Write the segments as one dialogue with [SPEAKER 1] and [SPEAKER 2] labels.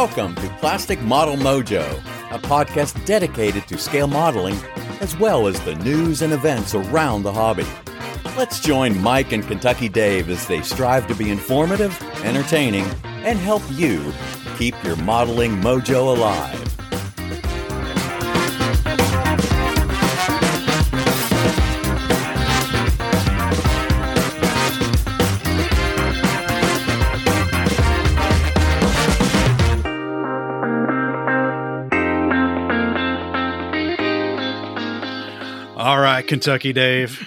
[SPEAKER 1] Welcome to Plastic Model Mojo, a podcast dedicated to scale modeling as well as the news and events around the hobby. Let's join Mike and Kentucky Dave as they strive to be informative, entertaining, and help you keep your modeling mojo alive.
[SPEAKER 2] All right, Kentucky Dave.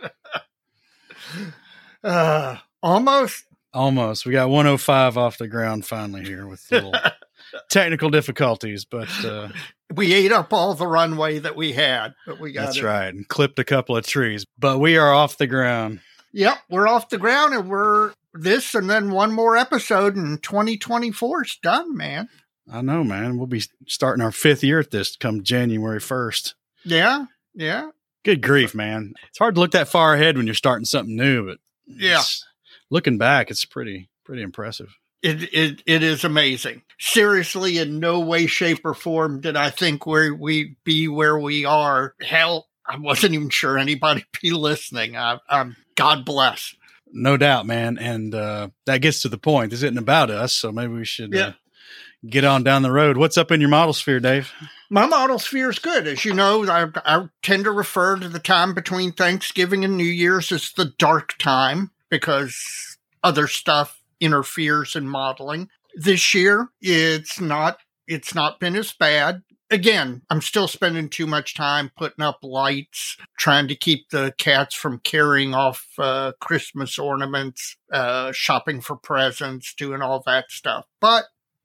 [SPEAKER 3] Almost.
[SPEAKER 2] We got 105 off the ground finally here with little technical difficulties, but
[SPEAKER 3] We ate up all the runway that we had, but we got
[SPEAKER 2] that's
[SPEAKER 3] it.
[SPEAKER 2] right, and clipped a couple of trees, but we are off the ground.
[SPEAKER 3] Yep, we're off the ground, and we're this, and then one more episode, and 2024 is done, man.
[SPEAKER 2] I know, man. We'll be starting our 5th year at this come January 1st.
[SPEAKER 3] Yeah.
[SPEAKER 2] Good grief, man. It's hard to look that far ahead when you're starting something new, but
[SPEAKER 3] Yeah.
[SPEAKER 2] looking back, it's pretty impressive.
[SPEAKER 3] It is amazing. Seriously, in no way, shape, or form did I think we'd be where we are. Hell, I wasn't even sure anybody'd be listening. I'm God bless.
[SPEAKER 2] No doubt, man. And that gets to the point. This isn't about us, so maybe we should get on down the road. What's up in your model sphere, Dave?
[SPEAKER 3] My model sphere is good. As you know, I tend to refer to the time between Thanksgiving and New Year's as the dark time because other stuff interferes in modeling. This year, it's not been as bad. Again, I'm still spending too much time putting up lights, trying to keep the cats from carrying off Christmas ornaments, shopping for presents, doing all that stuff. But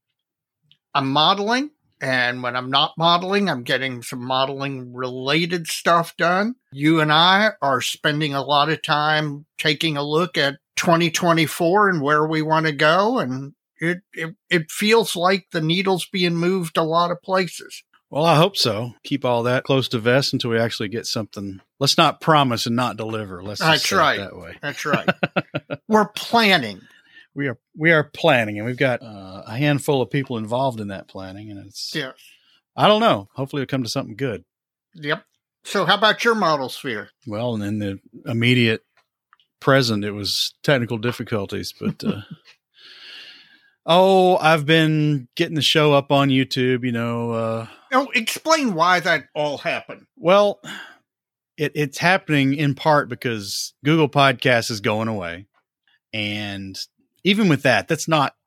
[SPEAKER 3] I'm modeling. And when I'm not modeling, I'm getting some modeling related stuff done. You and I are spending a lot of time taking a look at 2024 and where we want to go. And it feels like the needle's being moved a lot of places.
[SPEAKER 2] Well, I hope so. Keep all that close to vest until we actually get something. Let's not promise and not deliver. Let's just say it that way.
[SPEAKER 3] That's right. We're planning.
[SPEAKER 2] We are planning, and we've got a handful of people involved in that planning, and it's I don't know. Hopefully, it'll come to something good.
[SPEAKER 3] Yep. So, how about your model sphere?
[SPEAKER 2] Well, and in the immediate present, it was technical difficulties, but I've been getting the show up on YouTube.
[SPEAKER 3] Explain why that all happened.
[SPEAKER 2] Well, it's happening in part because Google Podcasts is going away, and even with that's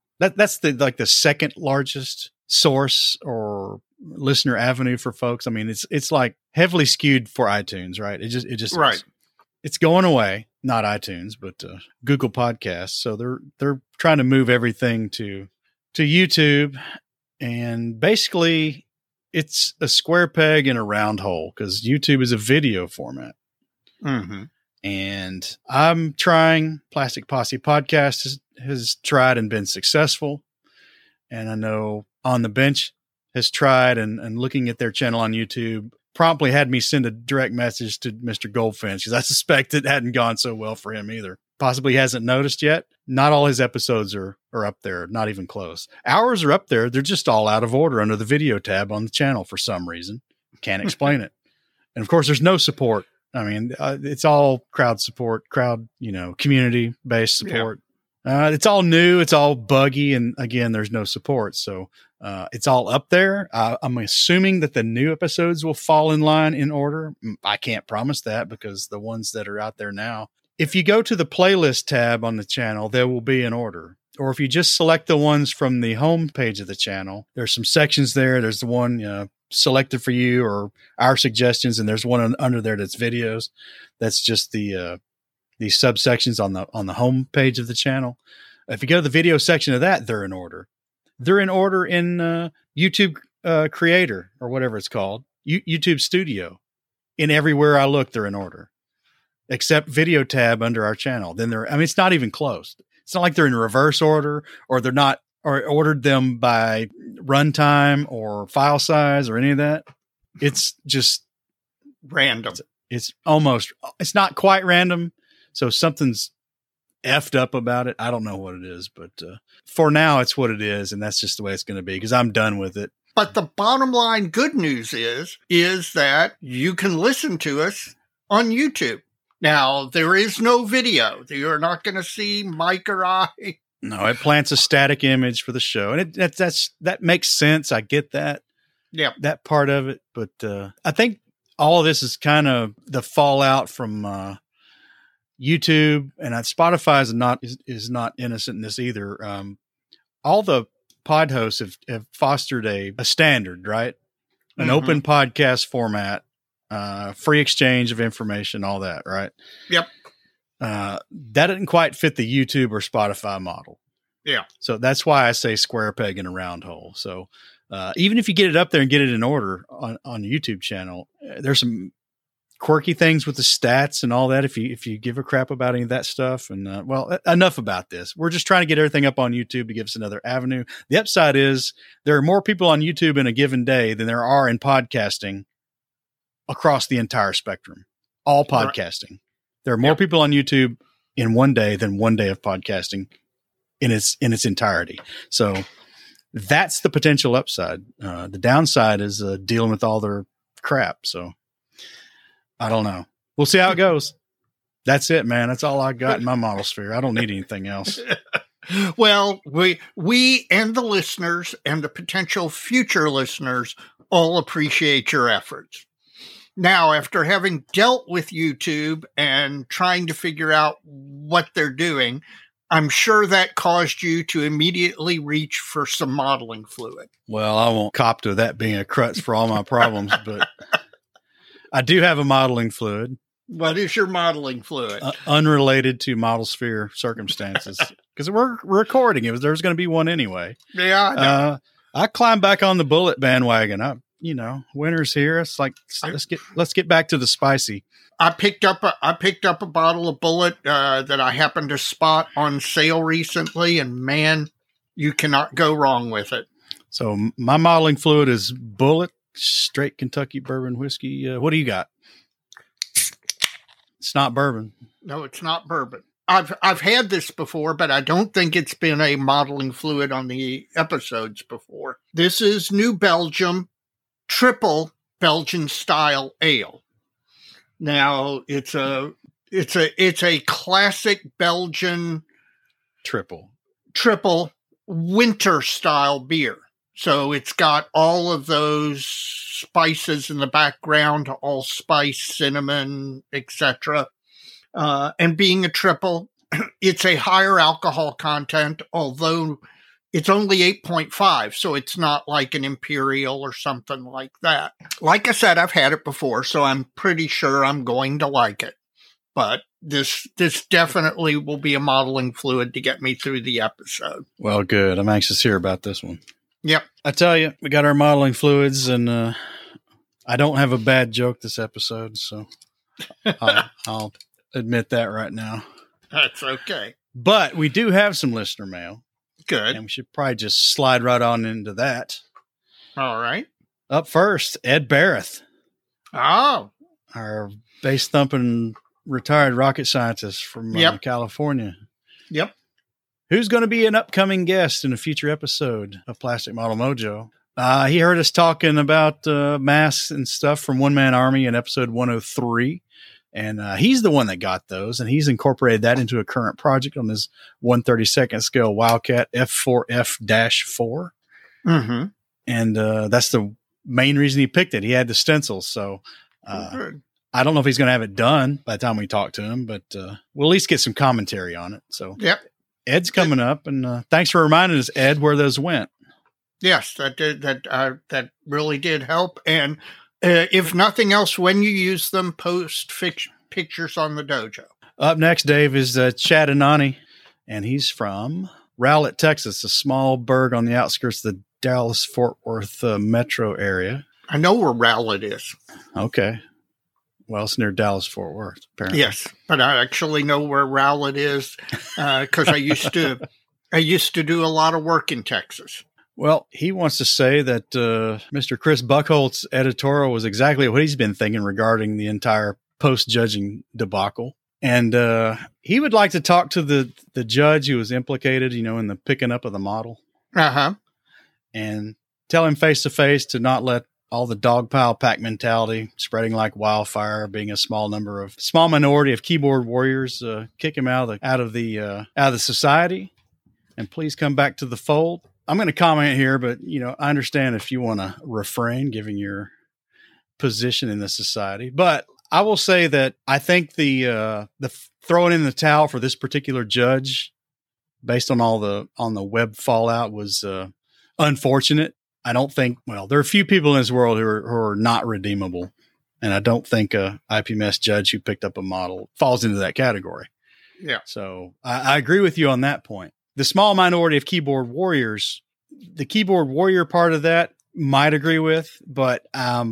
[SPEAKER 2] the second largest source or listener avenue for folks. I mean, it's like heavily skewed for iTunes, right? It just
[SPEAKER 3] right.
[SPEAKER 2] Is. It's going away, not iTunes, but Google Podcasts. So they're trying to move everything to YouTube, and basically it's a square peg in a round hole because YouTube is a video format.
[SPEAKER 3] Mm-hmm.
[SPEAKER 2] And I'm trying. Plastic Posse Podcast has tried and been successful. And I know On the Bench has tried and looking at their channel on YouTube promptly had me send a direct message to Mr. Goldfinch because I suspect it hadn't gone so well for him either. Possibly hasn't noticed yet. Not all his episodes are up there, not even close. Ours are up there. They're just all out of order under the video tab on the channel for some reason. Can't explain it. And of course, there's no support. I mean, it's all crowd support, community-based support. Yeah. It's all new. It's all buggy. And again, there's no support. So it's all up there. I'm assuming that the new episodes will fall in line in order. I can't promise that because the ones that are out there now, if you go to the playlist tab on the channel, there will be an order. Or if you just select the ones from the home page of the channel, there's some sections there. There's the one, selected for you or our suggestions, and there's one under there that's videos. That's just the subsections on the home page of the channel. If you go to the video section of that, they're in order. They're in order in YouTube Creator or whatever it's called, YouTube Studio. In everywhere I look, they're in order, except video tab under our channel. Then it's not even close. It's not like they're in reverse order or they're not. Or ordered them by runtime or file size or any of that. It's just
[SPEAKER 3] random.
[SPEAKER 2] It's not quite random. So something's effed up about it. I don't know what it is, but for now, it's what it is, and that's just the way it's going to be because I'm done with it.
[SPEAKER 3] But the bottom line good news is that you can listen to us on YouTube. Now, there is no video. You're not going to see Mike or I.
[SPEAKER 2] No, it plants a static image for the show, and that makes sense. I get that.
[SPEAKER 3] Yeah,
[SPEAKER 2] that part of it. But I think all of this is kind of the fallout from YouTube, and Spotify is not innocent in this either. All the pod hosts have fostered a standard, right? An open podcast format, free exchange of information, all that, right?
[SPEAKER 3] Yep.
[SPEAKER 2] That didn't quite fit the YouTube or Spotify model.
[SPEAKER 3] Yeah.
[SPEAKER 2] So that's why I say square peg in a round hole. So even if you get it up there and get it in order on the YouTube channel, there's some quirky things with the stats and all that. If you give a crap about any of that stuff, and well, enough about this. We're just trying to get everything up on YouTube to give us another avenue. The upside is there are more people on YouTube in a given day than there are in podcasting across the entire spectrum. All podcasting. Right. There are more people on YouTube in one day than one day of podcasting in its entirety. So that's the potential upside. The downside is dealing with all their crap. So I don't know. We'll see how it goes. That's it, man. That's all I got in my model sphere. I don't need anything else.
[SPEAKER 3] Well, we and the listeners and the potential future listeners all appreciate your efforts. Now, after having dealt with YouTube and trying to figure out what they're doing, I'm sure that caused you to immediately reach for some modeling fluid.
[SPEAKER 2] Well, I won't cop to that being a crutch for all my problems, but I do have a modeling fluid.
[SPEAKER 3] What is your modeling fluid?
[SPEAKER 2] Unrelated to model sphere circumstances, because we're recording it. There's going to be one anyway.
[SPEAKER 3] Yeah, I know.
[SPEAKER 2] I climbed back on the bullet bandwagon. Winter's here. It's like let's get back to the spicy.
[SPEAKER 3] I picked up a bottle of Bullet that I happened to spot on sale recently, and man, you cannot go wrong with it.
[SPEAKER 2] So my modeling fluid is Bullet straight Kentucky bourbon whiskey. What do you got? It's not bourbon.
[SPEAKER 3] No, it's not bourbon. I've had this before, but I don't think it's been a modeling fluid on the episodes before. This is New Belgium Triple Belgian Style Ale. Now it's a classic Belgian triple winter style beer. So it's got all of those spices in the background, allspice, cinnamon, etc. And being a triple, it's a higher alcohol content, although it's only 8.5, so it's not like an Imperial or something like that. Like I said, I've had it before, so I'm pretty sure I'm going to like it. But this definitely will be a modeling fluid to get me through the episode.
[SPEAKER 2] Well, good. I'm anxious to hear about this one.
[SPEAKER 3] Yep.
[SPEAKER 2] I tell you, we got our modeling fluids, and I don't have a bad joke this episode, so I'll admit that right now.
[SPEAKER 3] That's okay.
[SPEAKER 2] But we do have some listener mail.
[SPEAKER 3] Good.
[SPEAKER 2] And we should probably just slide right on into that.
[SPEAKER 3] All right.
[SPEAKER 2] Up first, Ed Barrett.
[SPEAKER 3] Oh.
[SPEAKER 2] Our bass-thumping retired rocket scientist from California.
[SPEAKER 3] Yep.
[SPEAKER 2] Who's going to be an upcoming guest in a future episode of Plastic Model Mojo. He heard us talking about masks and stuff from One Man Army in episode 103. And he's the one that got those, and he's incorporated that into a current project on his 1/32nd scale Wildcat F4F-4.
[SPEAKER 3] Mm-hmm.
[SPEAKER 2] And that's the main reason he picked it. He had the stencils, so I don't know if he's going to have it done by the time we talk to him, but we'll at least get some commentary on it. So
[SPEAKER 3] yep.
[SPEAKER 2] Ed's coming up, and thanks for reminding us, Ed, where those went.
[SPEAKER 3] Yes, that really did help, and if nothing else, when you use them, post pictures on the dojo.
[SPEAKER 2] Up next, Dave, is Chad Anani, and he's from Rowlett, Texas, a small burg on the outskirts of the Dallas-Fort Worth metro area.
[SPEAKER 3] I know where Rowlett is.
[SPEAKER 2] Okay. Well, it's near Dallas-Fort Worth, apparently.
[SPEAKER 3] Yes, but I actually know where Rowlett is because I used to do a lot of work in Texas.
[SPEAKER 2] Well, he wants to say that Mr. Chris Buckholtz's editorial was exactly what he's been thinking regarding the entire post-judging debacle. And he would like to talk to the judge who was implicated, in the picking up of the model.
[SPEAKER 3] Uh-huh.
[SPEAKER 2] And tell him face to face to not let all the dog pile pack mentality spreading like wildfire, being a small minority of keyboard warriors, kick him out of the society, and please come back to the fold. I'm going to comment here, but I understand if you want to refrain, given your position in the society. But I will say that I think the throwing in the towel for this particular judge, based on on the web fallout, was unfortunate. I don't think, there are a few people in this world who are not redeemable. And I don't think a IPMS judge who picked up a model falls into that category.
[SPEAKER 3] Yeah.
[SPEAKER 2] So I agree with you on that point. The small minority of keyboard warriors, the keyboard warrior part of that might agree with, but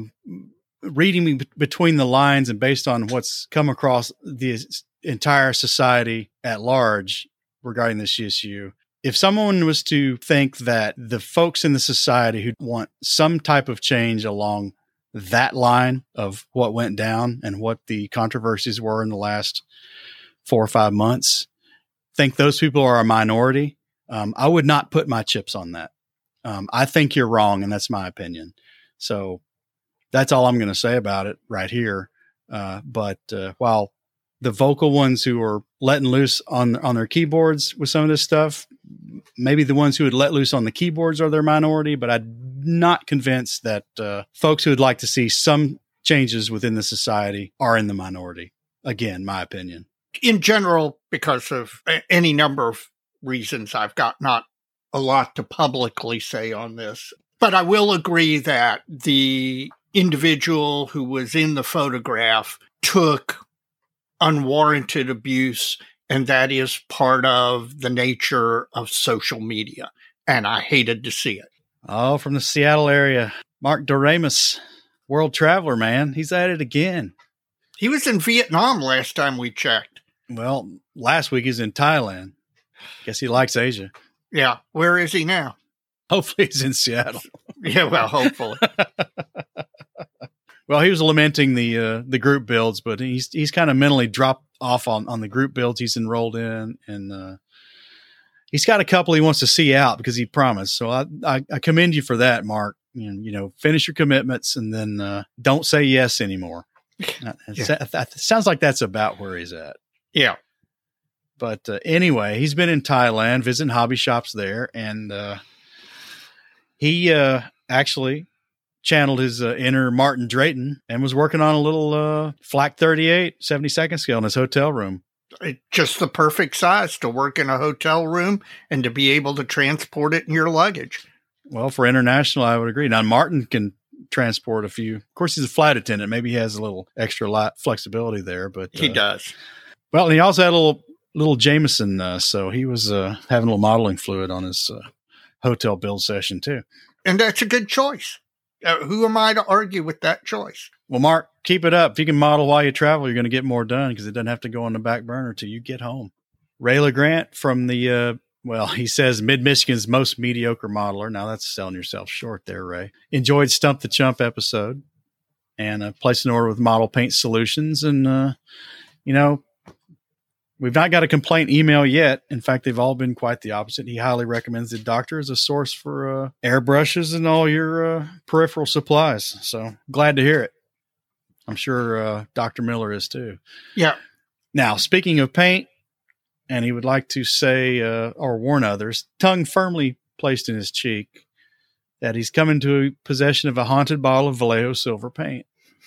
[SPEAKER 2] reading between the lines and based on what's come across the entire society at large regarding this issue, if someone was to think that the folks in the society who want some type of change along that line of what went down and what the controversies were in the last 4 or 5 months, think those people are a minority, I would not put my chips on that. I think you're wrong, and that's my opinion. So that's all I'm going to say about it right here. But while the vocal ones who are letting loose on their keyboards with some of this stuff, maybe the ones who would let loose on the keyboards are their minority, but I'm not convinced that folks who would like to see some changes within the society are in the minority. Again, my opinion.
[SPEAKER 3] In general, because of any number of reasons, I've got not a lot to publicly say on this. But I will agree that the individual who was in the photograph took unwarranted abuse, and that is part of the nature of social media. And I hated to see it.
[SPEAKER 2] Oh, from the Seattle area, Mark Doremus, world traveler, man. He's at it again.
[SPEAKER 3] He was in Vietnam last time we checked.
[SPEAKER 2] Well, last week he's in Thailand. Guess he likes Asia.
[SPEAKER 3] Yeah. Where is he now?
[SPEAKER 2] Hopefully he's in Seattle.
[SPEAKER 3] Yeah, well, hopefully.
[SPEAKER 2] Well, he was lamenting the group builds, but he's kind of mentally dropped off on the group builds he's enrolled in, and he's got a couple he wants to see out because he promised. So I commend you for that, Mark. Finish your commitments and then don't say yes anymore. It sounds like that's about where he's at.
[SPEAKER 3] Yeah.
[SPEAKER 2] But anyway, he's been in Thailand visiting hobby shops there, and he actually channeled his inner Martin Drayton and was working on a little FLAC 38 72nd scale in his hotel room.
[SPEAKER 3] Just the perfect size to work in a hotel room and to be able to transport it in your luggage.
[SPEAKER 2] Well, for international, I would agree. Now, Martin can transport a few. Of course, he's a flight attendant. Maybe he has a little extra flexibility there, but
[SPEAKER 3] he does.
[SPEAKER 2] Well, and he also had a little Jameson, so he was having a little modeling fluid on his hotel build session too.
[SPEAKER 3] And that's a good choice. Who am I to argue with that choice?
[SPEAKER 2] Well, Mark, keep it up. If you can model while you travel, you're going to get more done because it doesn't have to go on the back burner till you get home. Ray LeGrant from the, he says Mid-Michigan's most mediocre modeler. Now that's selling yourself short there, Ray. Enjoyed Stump the Chump episode and placed an order with Model Paint Solutions. And, we've not got a complaint email yet. In fact, they've all been quite the opposite. He highly recommends the doctor as a source for airbrushes and all your peripheral supplies. So glad to hear it. I'm sure Dr. Miller is too.
[SPEAKER 3] Yeah.
[SPEAKER 2] Now, speaking of paint, and he would like to say or warn others, tongue firmly placed in his cheek, that he's come into possession of a haunted bottle of Vallejo silver paint.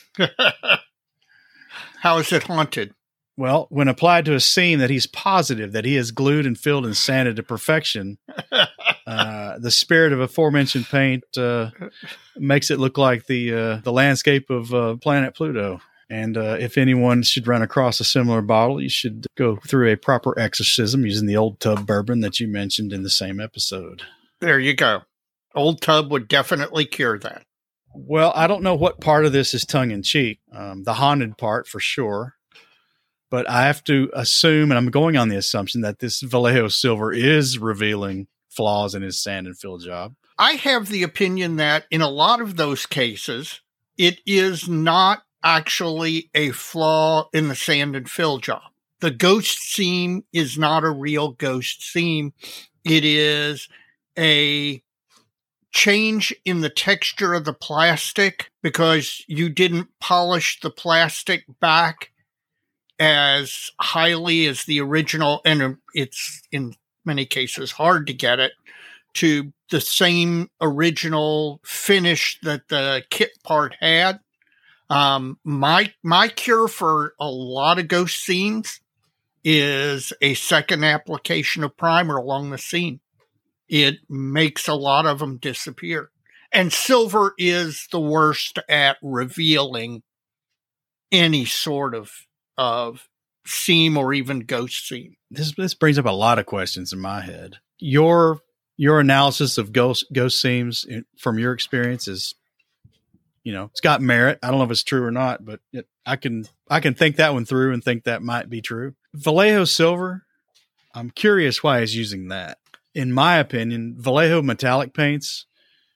[SPEAKER 3] How is it haunted?
[SPEAKER 2] Well, when applied to a scene that he's positive that he has glued and filled and sanded to perfection, the spirit of aforementioned paint makes it look like the landscape of planet Pluto. And if anyone should run across a similar bottle, you should go through a proper exorcism using the Old Tub bourbon that you mentioned in the same episode.
[SPEAKER 3] There you go. Old Tub would definitely cure that.
[SPEAKER 2] Well, I don't know what part of this is tongue-in-cheek. The haunted part, for sure. But I have to assume, and I'm going on the assumption, that this Vallejo silver is revealing flaws in his sand and fill job.
[SPEAKER 3] I have the opinion that in a lot of those cases, it is not actually a flaw in the sand and fill job. The ghost seam is not a real ghost seam. It is a change in the texture of the plastic because you didn't polish the plastic back as highly as the original, and it's in many cases hard to get it to the same original finish that the kit part had. My cure for a lot of ghost seams is a second application of primer along the seam. It makes a lot of them disappear. And silver is the worst at revealing any sort of seam or even ghost seam.
[SPEAKER 2] This brings up a lot of questions in my head. Your analysis of ghost seams from your experience is, it's got merit. I don't know if it's true or not, but I can think that one through and think that might be true. Vallejo silver, I'm curious why he's using that. In my opinion, Vallejo metallic paints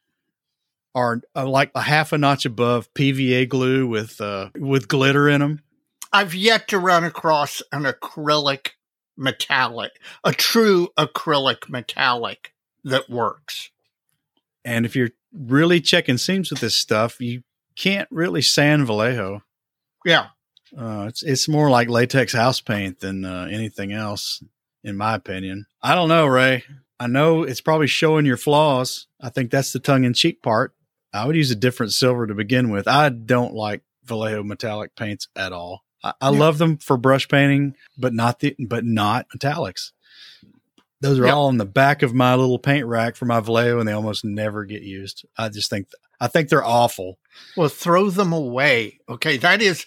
[SPEAKER 2] are like a half a notch above PVA glue with glitter in them.
[SPEAKER 3] I've yet to run across an acrylic metallic, a true acrylic metallic that works.
[SPEAKER 2] And if you're really checking seams with this stuff, you can't really sand Vallejo.
[SPEAKER 3] Yeah.
[SPEAKER 2] It's more like latex house paint than anything else, in my opinion. I don't know, Ray. I know it's probably showing your flaws. I think that's the tongue-in-cheek part. I would use a different silver to begin with. I don't like Vallejo metallic paints at all. I love them for brush painting, but not metallics. Those are all in the back of my little paint rack for my Vallejo, and they almost never get used. I think they're awful.
[SPEAKER 3] Well, throw them away. Okay, that is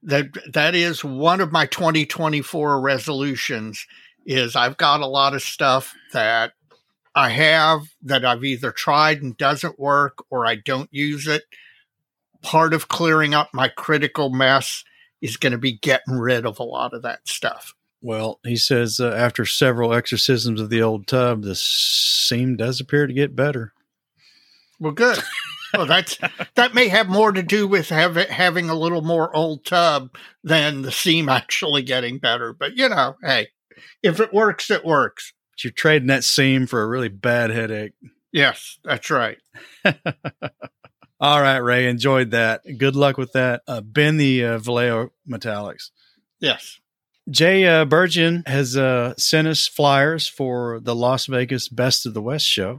[SPEAKER 3] one of my 2024 resolutions. Is I've got a lot of stuff that I have that I've either tried and doesn't work, or I don't use it. Part of clearing up my critical mess is going to be getting rid of a lot of that stuff.
[SPEAKER 2] Well, he says after several exorcisms of the old tub, the seam does appear to get better.
[SPEAKER 3] Well, good. Well, that may have more to do with having a little more old tub than the seam actually getting better. But, hey, if it works, it works.
[SPEAKER 2] But you're trading that seam for a really bad headache.
[SPEAKER 3] Yes, that's right.
[SPEAKER 2] All right, Ray, enjoyed that. Good luck with that. Ben the Vallejo metallics.
[SPEAKER 3] Yes.
[SPEAKER 2] Jay Burgeon has sent us flyers for the Las Vegas Best of the West show.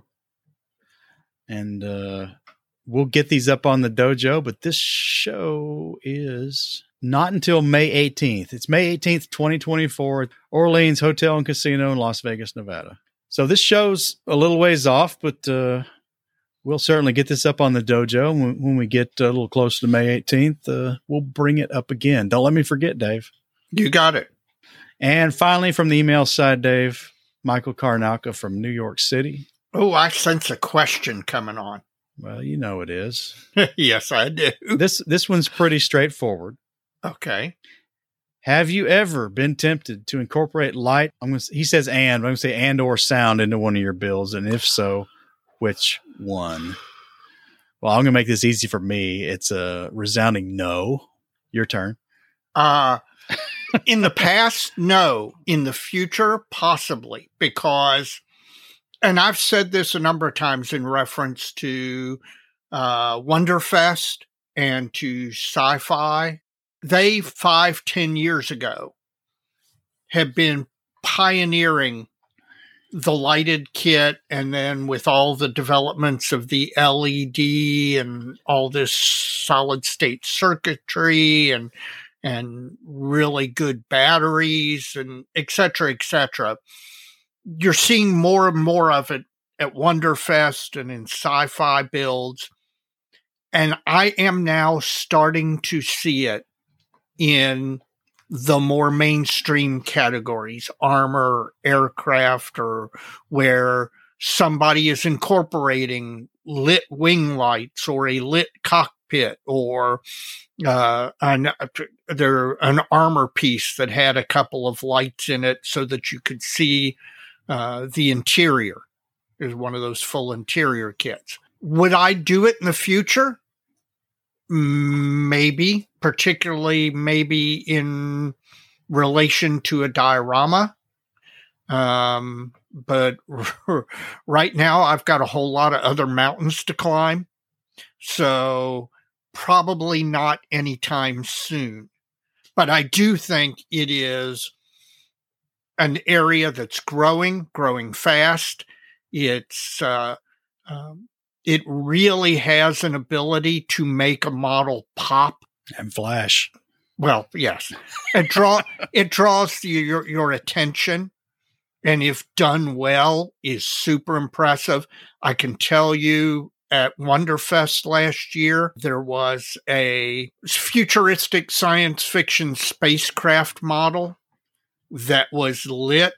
[SPEAKER 2] And we'll get these up on the dojo, but this show is not until May 18th. It's May 18th, 2024, at Orleans Hotel and Casino in Las Vegas, Nevada. So this show's a little ways off, but we'll certainly get this up on the dojo. When we get a little closer to May 18th, we'll bring it up again. Don't let me forget, Dave.
[SPEAKER 3] You got it.
[SPEAKER 2] And finally, from the email side, Dave, Michael Karnauka from New York City.
[SPEAKER 3] Oh, I sense a question coming on.
[SPEAKER 2] Well, you know it is.
[SPEAKER 3] Yes, I do.
[SPEAKER 2] This one's pretty straightforward.
[SPEAKER 3] Okay.
[SPEAKER 2] Have you ever been tempted to incorporate light? He says I'm going to say and or sound into one of your builds. And if so, which one? Well, I'm going to make this easy for me. It's a resounding no. Your turn.
[SPEAKER 3] In the past, no. In the future, possibly. Because, and I've said this a number of times in reference to Wonderfest and to sci-fi. They 5-10 years ago have been pioneering the lighted kit, and then with all the developments of the LED and all this solid state circuitry and really good batteries and et cetera, you're seeing more and more of it at Wonderfest and in sci-fi builds. And I am now starting to see it in the more mainstream categories, armor, aircraft, or where somebody is incorporating lit wing lights or a lit cockpit or an armor piece that had a couple of lights in it so that you could see the interior. Is one of those full interior kits. Would I do it in the future? Maybe, particularly maybe relation to a diorama. But right now I've got a whole lot of other mountains to climb. So probably not anytime soon. But I do think it is an area that's growing fast. It's it really has an ability to make a model pop
[SPEAKER 2] and flash.
[SPEAKER 3] Well, yes, it draws your attention, and if done well, is super impressive. I can tell you, at Wonderfest last year, there was a futuristic science fiction spacecraft model that was lit,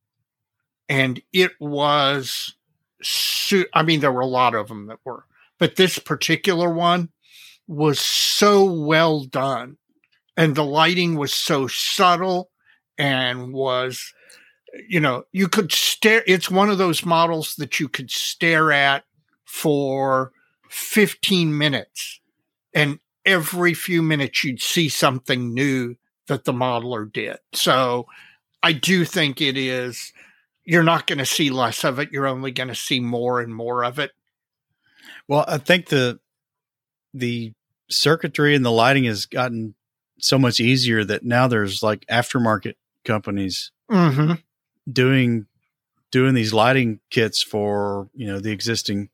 [SPEAKER 3] and it was, I mean, there were a lot of them that were, but this particular one was so well done, and the lighting was so subtle and was, you know, you could stare. It's one of those models that you could stare at for 15 minutes, and every few minutes you'd see something new that the modeler did. So I do think it is, you're not going to see less of it. You're only going to see more and more of it.
[SPEAKER 2] Well, I think the circuitry and the lighting has gotten so much easier that now there's like aftermarket companies doing these lighting kits for, you know, the existing,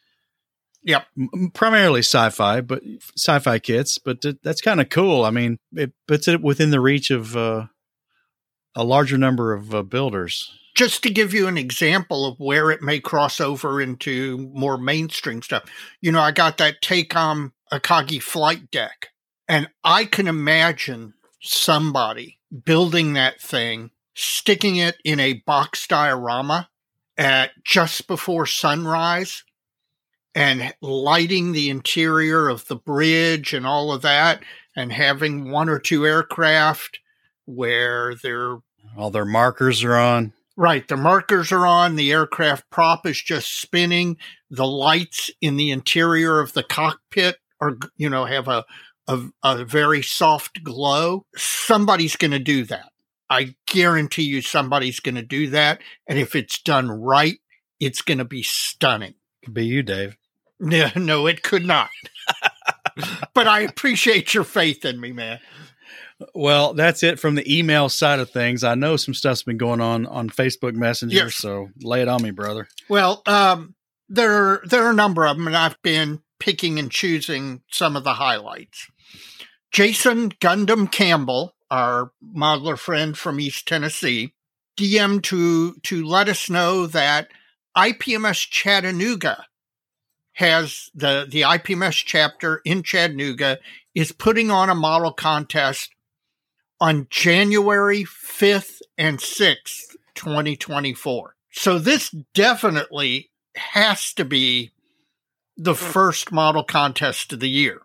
[SPEAKER 2] primarily sci-fi kits, but that's kind of cool. I mean, it puts it within the reach of a larger number of builders.
[SPEAKER 3] Just to give you an example of where it may cross over into more mainstream stuff, you know, I got that Tacom Akagi flight deck, and I can imagine somebody building that thing, sticking it in a box diorama at just before sunrise, and lighting the interior of the bridge and all of that, and having one or two aircraft where
[SPEAKER 2] all their markers are on.
[SPEAKER 3] Right. The markers are on. The aircraft prop is just spinning. The lights in the interior of the cockpit are, you know, have a very soft glow. Somebody's going to do that. I guarantee you somebody's going to do that. And if it's done right, it's going to be stunning.
[SPEAKER 2] Could be you, Dave.
[SPEAKER 3] No, it could not. But I appreciate your faith in me, man.
[SPEAKER 2] Well, that's it from the email side of things. I know some stuff's been going on Facebook Messenger,
[SPEAKER 3] yes.
[SPEAKER 2] So lay it on me, brother.
[SPEAKER 3] Well, there are a number of them, and I've been picking and choosing some of the highlights. Jason Gundam Campbell, our modeler friend from East Tennessee, DM'd to let us know that IPMS Chattanooga has the IPMS chapter in Chattanooga is putting on a model contest on January 5th and 6th, 2024. So this definitely has to be the first model contest of the year.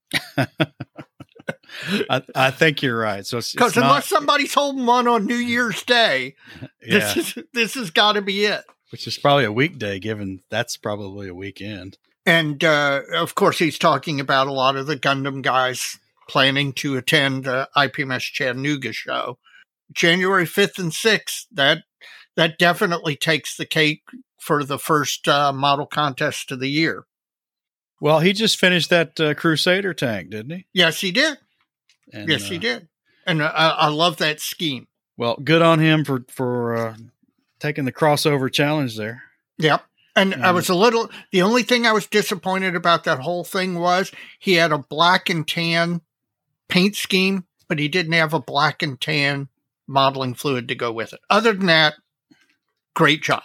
[SPEAKER 2] I think you're right. So
[SPEAKER 3] because unless somebody's holding one on New Year's Day, this has got to be it.
[SPEAKER 2] Which is probably a weekday, given that's probably a weekend.
[SPEAKER 3] And of course, he's talking about a lot of the Gundam guys planning to attend the IPMS Chattanooga show. January 5th and 6th, that definitely takes the cake for the first model contest of the year.
[SPEAKER 2] Well, he just finished that Crusader tank, didn't he?
[SPEAKER 3] Yes, he did. And, yes, he did. And I love that scheme.
[SPEAKER 2] Well, good on him for taking the crossover challenge there.
[SPEAKER 3] Yep. And I was the only thing I was disappointed about that whole thing was he had a black and tan paint scheme, but he didn't have a black and tan modeling fluid to go with it. Other than that, great job.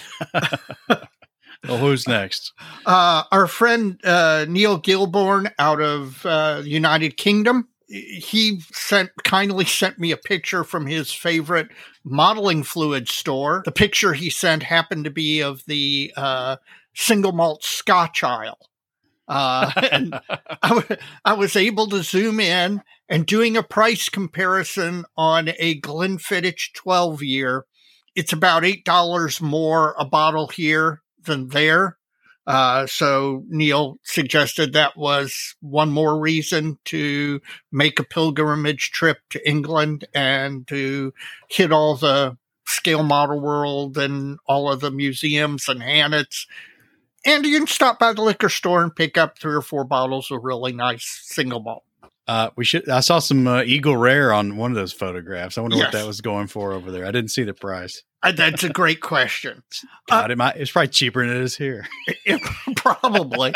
[SPEAKER 2] Well, who's next?
[SPEAKER 3] Our friend Neil Gilborn out of United Kingdom. He kindly sent me a picture from his favorite modeling fluid store. The picture he sent happened to be of the single malt Scotch aisle. And I was able to zoom in, and doing a price comparison on a Glenfiddich 12-year, it's about $8 more a bottle here than there. So Neil suggested that was one more reason to make a pilgrimage trip to England and to hit all the Scale Model World and all of the museums and Hannett's. And you can stop by the liquor store and pick up 3 or 4 bottles of really nice single malt.
[SPEAKER 2] I saw some Eagle Rare on one of those photographs. I wonder what that was going for over there. I didn't see the price.
[SPEAKER 3] That's a great question.
[SPEAKER 2] God, it's probably cheaper than it is here.
[SPEAKER 3] Probably.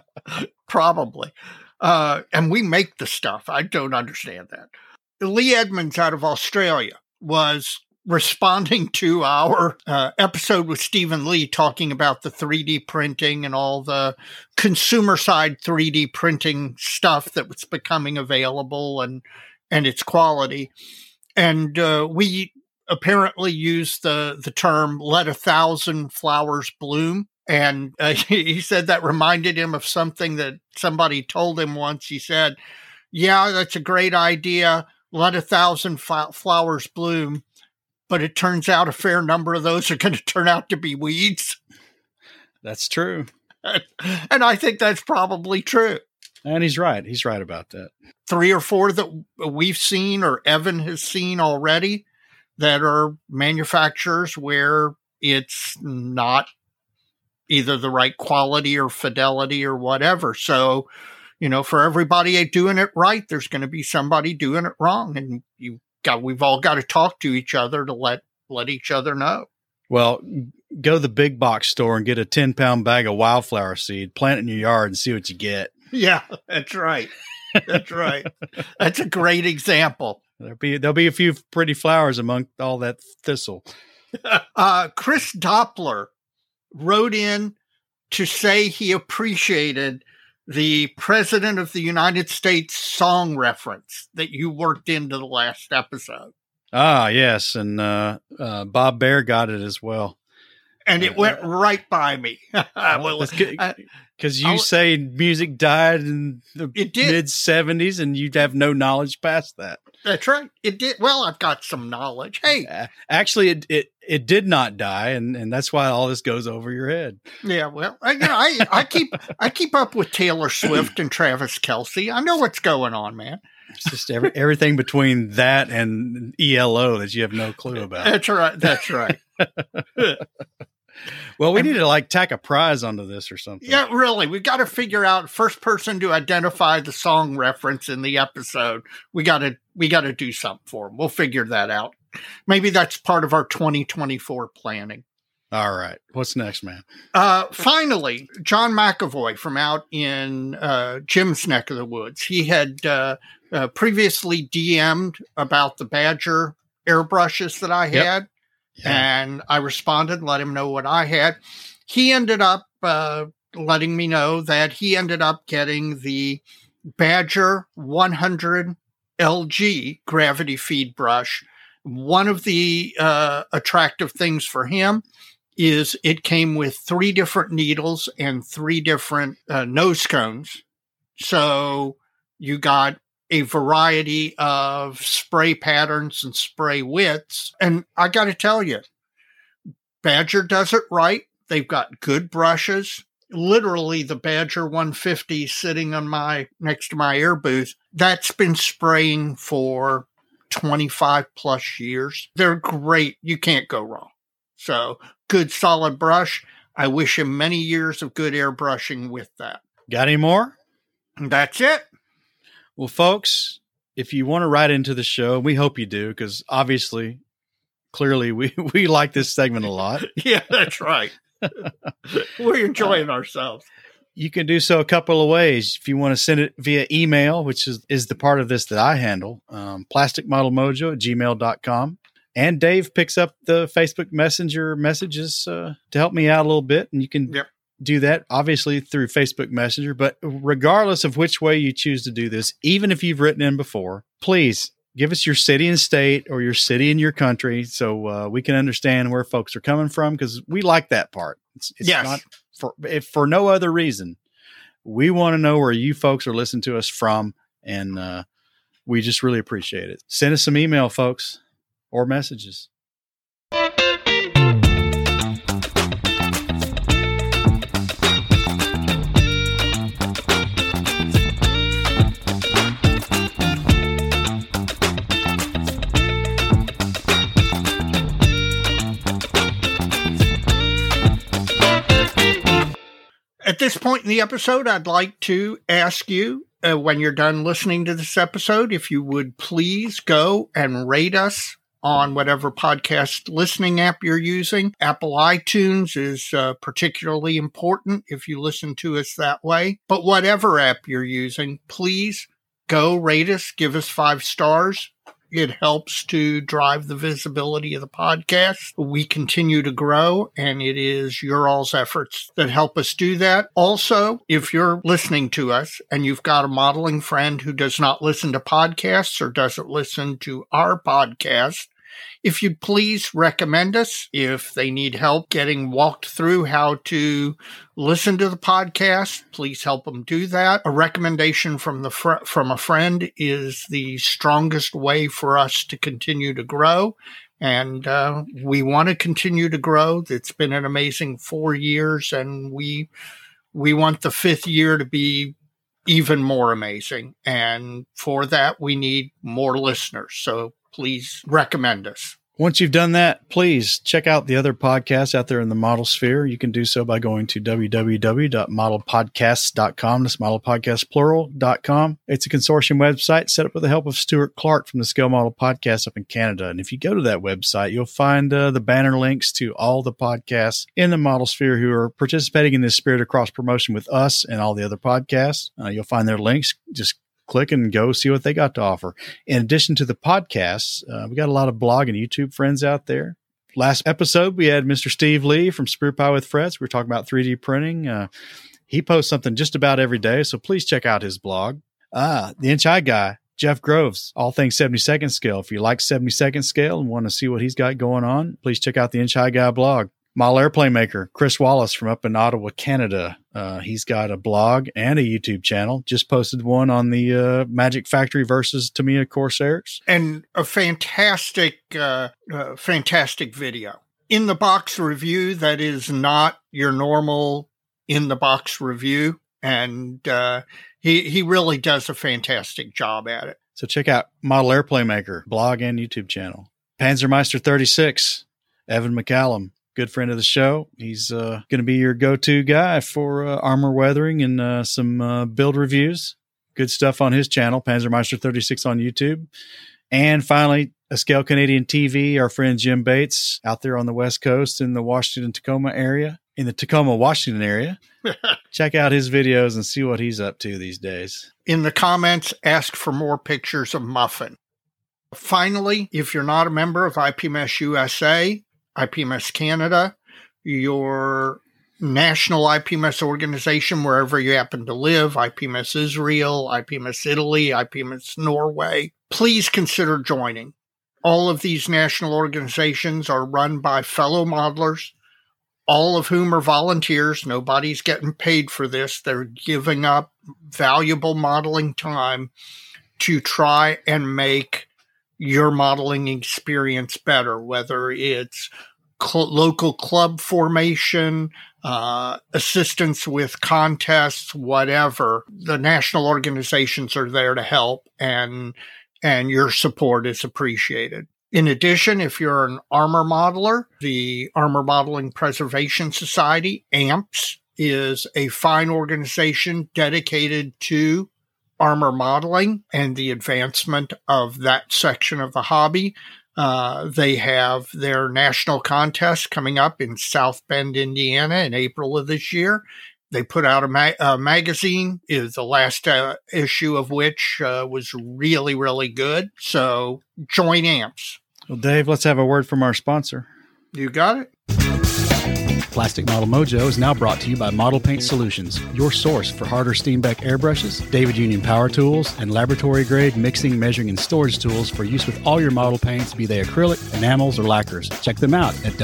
[SPEAKER 3] And we make the stuff. I don't understand that. Lee Edmonds out of Australia was responding to our episode with Stephen Lee talking about the 3D printing and all the consumer side 3D printing stuff that was becoming available and its quality. And we apparently used the term "let 1,000 flowers bloom." And he said that reminded him of something that somebody told him once. He said, "Yeah, that's a great idea. Let 1,000 flowers bloom. But it turns out a fair number of those are going to turn out to be weeds."
[SPEAKER 2] That's true.
[SPEAKER 3] And I think that's probably true.
[SPEAKER 2] And he's right. He's right about that.
[SPEAKER 3] 3 or 4 that we've seen or Evan has seen already that are manufacturers where it's not either the right quality or fidelity or whatever. So, for everybody doing it right, there's going to be somebody doing it wrong. And we've all got to talk to each other to let each other know.
[SPEAKER 2] Well, go to the big box store and get a 10-pound bag of wildflower seed, plant it in your yard and see what you get.
[SPEAKER 3] Yeah, that's right. That's right. That's a great example.
[SPEAKER 2] There'll be a few pretty flowers among all that thistle.
[SPEAKER 3] Chris Doppler wrote in to say he appreciated the President of the United States song reference that you worked into the last episode.
[SPEAKER 2] Ah, yes. And Bob Bear got it as well.
[SPEAKER 3] And it went right by me.
[SPEAKER 2] Because you say music died in the mid-'70s and you'd have no knowledge past that.
[SPEAKER 3] That's right. It did. Well, I've got some knowledge. Hey,
[SPEAKER 2] actually, it did not die, and that's why all this goes over your head.
[SPEAKER 3] Yeah, well, I keep up with Taylor Swift and Travis Kelce. I know what's going on, man.
[SPEAKER 2] It's just everything between that and ELO that you have no clue about.
[SPEAKER 3] That's right. That's right.
[SPEAKER 2] Well, we need to tack a prize onto this or something.
[SPEAKER 3] Yeah, really. We've got to figure out first person to identify the song reference in the episode. We got to do something for them. We'll figure that out. Maybe that's part of our 2024 planning.
[SPEAKER 2] All right. What's next, man?
[SPEAKER 3] Finally, John McAvoy from out in Jim's neck of the woods. He had previously DM'd about the Badger airbrushes that I had. Yep. Yeah. And I responded and let him know what I had. He ended up letting me know that he ended up getting the Badger 100 LG gravity feed brush. One of the attractive things for him is it came with 3 different needles and 3 different nose cones. So you got a variety of spray patterns and spray widths. And I got to tell you, Badger does it right. They've got good brushes. Literally, the Badger 150 sitting on next to my air booth, that's been spraying for 25 plus years. They're great. You can't go wrong. So good solid brush. I wish him many years of good airbrushing with that.
[SPEAKER 2] Got any more?
[SPEAKER 3] That's it.
[SPEAKER 2] Well, folks, if you want to write into the show, we hope you do, because clearly we like this segment a lot.
[SPEAKER 3] Yeah, that's right. We're enjoying ourselves.
[SPEAKER 2] You can do so a couple of ways. If you want to send it via email, which is the part of this that I handle, plasticmodelmojo@gmail.com. And Dave picks up the Facebook Messenger messages to help me out a little bit. And you can do that, obviously, through Facebook Messenger. But regardless of which way you choose to do this, even if you've written in before, please give us your city and state or your city and your country so we can understand where folks are coming from, because we like that part. It's not for no other reason. We want to know where you folks are listening to us from, and we just really appreciate it. Send us some email, folks, or messages.
[SPEAKER 3] point in the episode, I'd like to ask you, when you're done listening to this episode, if you would please go and rate us on whatever podcast listening app you're using. Apple iTunes is particularly important if you listen to us that way. But whatever app you're using, please go rate us, give us 5 stars. It helps to drive the visibility of the podcast. We continue to grow, and it is your all's efforts that help us do that. Also, if you're listening to us and you've got a modeling friend who does not listen to podcasts or doesn't listen to our podcast, if you'd please recommend us if they need help getting walked through how to listen to the podcast, please help them do that. A recommendation from a friend is the strongest way for us to continue to grow. And we want to continue to grow. It's been an amazing 4 years, and we want the 5th year to be even more amazing. And for that, we need more listeners. So please recommend us.
[SPEAKER 2] Once you've done that, please check out the other podcasts out there in the model sphere. You can do so by going to www.modelpodcasts.com. That's modelpodcastplural.com. It's a consortium website set up with the help of Stuart Clark from the Scale Model Podcast up in Canada. And if you go to that website, you'll find the banner links to all the podcasts in the model sphere who are participating in this spirit of cross promotion with us and all the other podcasts. You'll find their links. Just click and go see what they got to offer. In addition to the podcasts, we got a lot of blog and YouTube friends out there. Last episode, we had Mr. Steve Lee from Sprue Pie with Frets. We were talking about 3D printing. He posts something just about every day, so please check out his blog. The Inch High guy, Jeff Groves, all things 72nd scale. If you like 72nd scale and want to see what he's got going on, please check out the Inch High guy blog. Model airplane maker, Chris Wallace from up in Ottawa, Canada. He's got a blog and a YouTube channel. Just posted one on the Magic Factory versus Tamiya Corsairs.
[SPEAKER 3] And a fantastic video. In the box review that is not your normal in the box review. And he really does a fantastic job at it.
[SPEAKER 2] So check out Model Airplane Maker, blog and YouTube channel. Panzermeister 36, Evan McCallum. Good friend of the show. He's going to be your go-to guy for armor weathering and some build reviews. Good stuff on his channel, Panzermeister 36 on YouTube. And finally, A Scale Canadian TV, our friend Jim Bates out there on the West Coast in the Washington-Tacoma area, in the Tacoma, Washington area. Check out his videos and see what he's up to these days.
[SPEAKER 3] In the comments, ask for more pictures of Muffin. Finally, if you're not a member of IPMS USA, IPMS Canada, your national IPMS organization, wherever you happen to live, IPMS Israel, IPMS Italy, IPMS Norway, please consider joining. All of these national organizations are run by fellow modelers, all of whom are volunteers. Nobody's getting paid for this. They're giving up valuable modeling time to try and make your modeling experience better, whether it's local club formation, assistance with contests, whatever. The national organizations are there to help, and your support is appreciated. In addition, if you're an armor modeler, the Armor Modeling Preservation Society, AMPS, is a fine organization dedicated to armor modeling and the advancement of that section of the hobby. They have their national contest coming up in South Bend, Indiana in April of this year. They put out a magazine, is the last issue of which was really, really good. So join AMPS.
[SPEAKER 2] Well, Dave, let's have a word from our sponsor.
[SPEAKER 3] You got it.
[SPEAKER 2] Plastic Model Mojo is now brought to you by Model Paint Solutions, your source for Harder Steenbeck airbrushes, David Union power tools, and laboratory-grade mixing, measuring, and storage tools for use with all your model paints, be they acrylic, enamels, or lacquers. Check them out at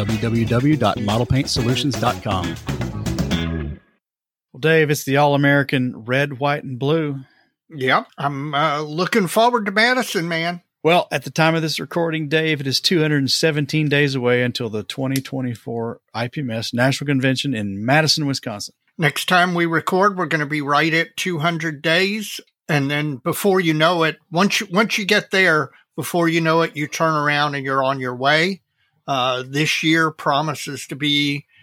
[SPEAKER 2] www.modelpaintsolutions.com. Well, Dave, it's the All-American red, white, and blue.
[SPEAKER 3] Yep, I'm looking forward to Madison, man.
[SPEAKER 2] Well, at the time of this recording, Dave, it is 217 days away until the 2024 IPMS National Convention in Madison, Wisconsin.
[SPEAKER 3] Next time we record, we're going to be right at 200 days. And then before you know it, once you get there, before you know it, you turn around and you're on your way. This year promises to be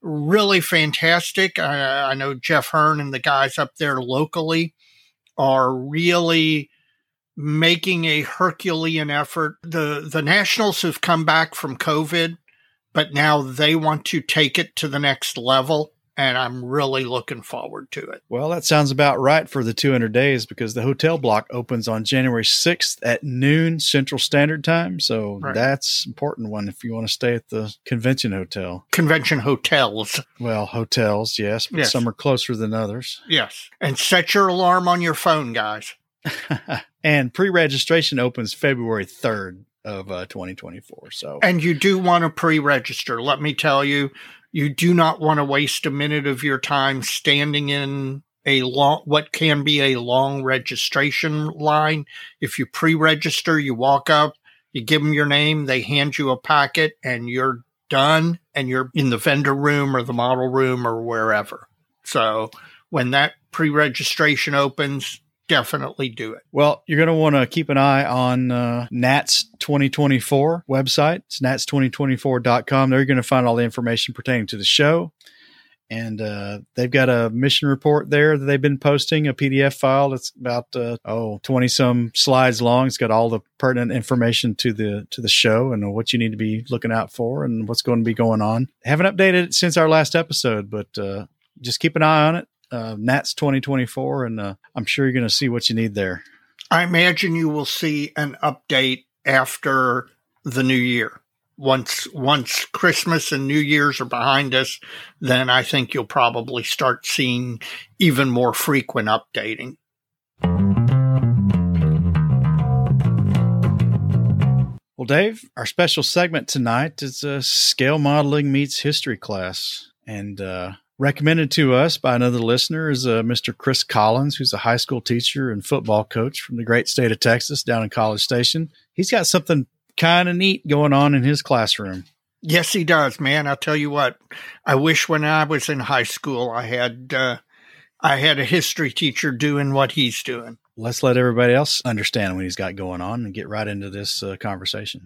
[SPEAKER 3] really fantastic. I know Jeff Hearn and the guys up there locally are really making a Herculean effort. The Nationals have come back from COVID, but now they want to take it to the next level, and I'm really looking forward to it.
[SPEAKER 2] Well, that sounds about right for the 200 days because the hotel block opens on January 6th at noon Central Standard Time. So That's an important one if you want to stay at the convention hotel.
[SPEAKER 3] Convention hotels.
[SPEAKER 2] Well, hotels, yes, but some are closer than others.
[SPEAKER 3] Yes. And set your alarm on your phone, guys.
[SPEAKER 2] And pre-registration opens February 3rd of 2024.
[SPEAKER 3] And you do want to pre-register. Let me tell you, you do not want to waste a minute of your time standing in what can be a long registration line. If you pre-register, you walk up, you give them your name, they hand you a packet, and you're done, and you're in the vendor room or the model room or wherever. So when that pre-registration opens, definitely do it.
[SPEAKER 2] Well, you're going to want to keep an eye on NATS 2024 website. It's nats2024.com. There you're going to find all the information pertaining to the show. And they've got a mission report there that they've been posting, a PDF file that's about 20-some slides long. It's got all the pertinent information to the show and what you need to be looking out for and what's going to be going on. Haven't updated it since our last episode, but just keep an eye on it. NATS 2024, and I'm sure you're going to see what you need there.
[SPEAKER 3] I imagine you will see an update after the new year. Once Christmas and New Year's are behind us, then I think you'll probably start seeing even more frequent updating.
[SPEAKER 2] Well, Dave, our special segment tonight is Scale Modeling Meets History class. And recommended to us by another listener is Mr. Chris Collins, who's a high school teacher and football coach from the great state of Texas down in College Station. He's got something kind of neat going on in his classroom.
[SPEAKER 3] Yes, he does, man. I'll tell you what. I wish when I was in high school, I had a history teacher doing what he's doing.
[SPEAKER 2] Let's let everybody else understand what he's got going on and get right into this conversation.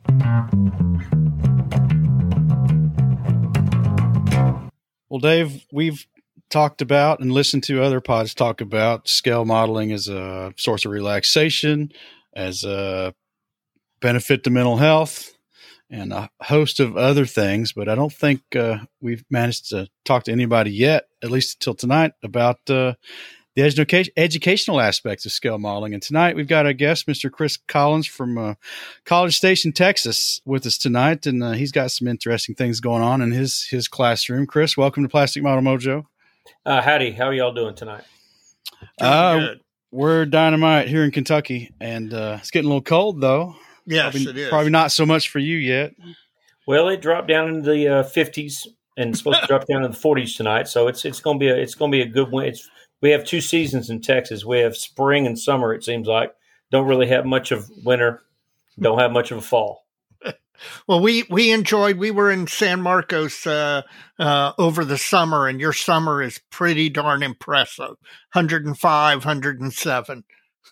[SPEAKER 2] Well, Dave, we've talked about and listened to other pods talk about scale modeling as a source of relaxation, as a benefit to mental health, and a host of other things. But I don't think we've managed to talk to anybody yet, at least until tonight, about the educational aspects of scale modeling. And tonight we've got a guest, Mr. Chris Collins from College Station, Texas, with us tonight. And he's got some interesting things going on in his classroom. Chris, welcome to Plastic Model Mojo.
[SPEAKER 4] Howdy. How are y'all doing tonight?
[SPEAKER 3] Good.
[SPEAKER 2] We're dynamite here in Kentucky, and it's getting a little cold, though.
[SPEAKER 3] Yes, it is.
[SPEAKER 2] Probably not so much for you yet.
[SPEAKER 4] Well, it dropped down into the 50s and it's supposed to drop down to the 40s tonight. So it's going to be a good win. We have two seasons in Texas. We have spring and summer, it seems like. Don't really have much of winter. Don't have much of a fall.
[SPEAKER 3] Well, we were in San Marcos over the summer, and your summer is pretty darn impressive. 105, 107.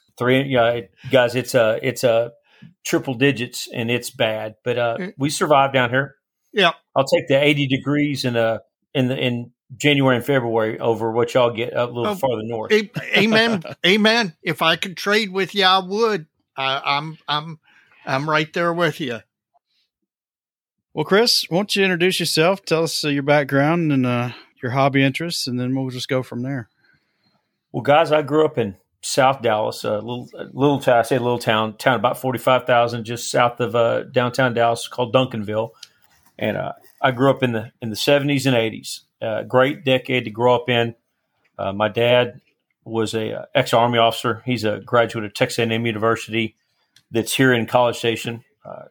[SPEAKER 4] Guys, it's a triple digits, and it's bad. But we survived down here.
[SPEAKER 3] Yeah.
[SPEAKER 4] I'll take the 80 degrees in January and February over what y'all get a little farther north.
[SPEAKER 3] Amen. Amen. If I could trade with you, I would. I'm right there with you.
[SPEAKER 2] Well, Chris, why don't you introduce yourself? Tell us your background and your hobby interests, and then we'll just go from there.
[SPEAKER 4] Well, guys, I grew up in South Dallas, a little town. I say little town about 45,000, just south of downtown Dallas, called Duncanville. And I grew up in the 70s and 80s. Great decade to grow up in. My dad was a ex-Army officer. He's a graduate of Texas A&M University that's here in College Station.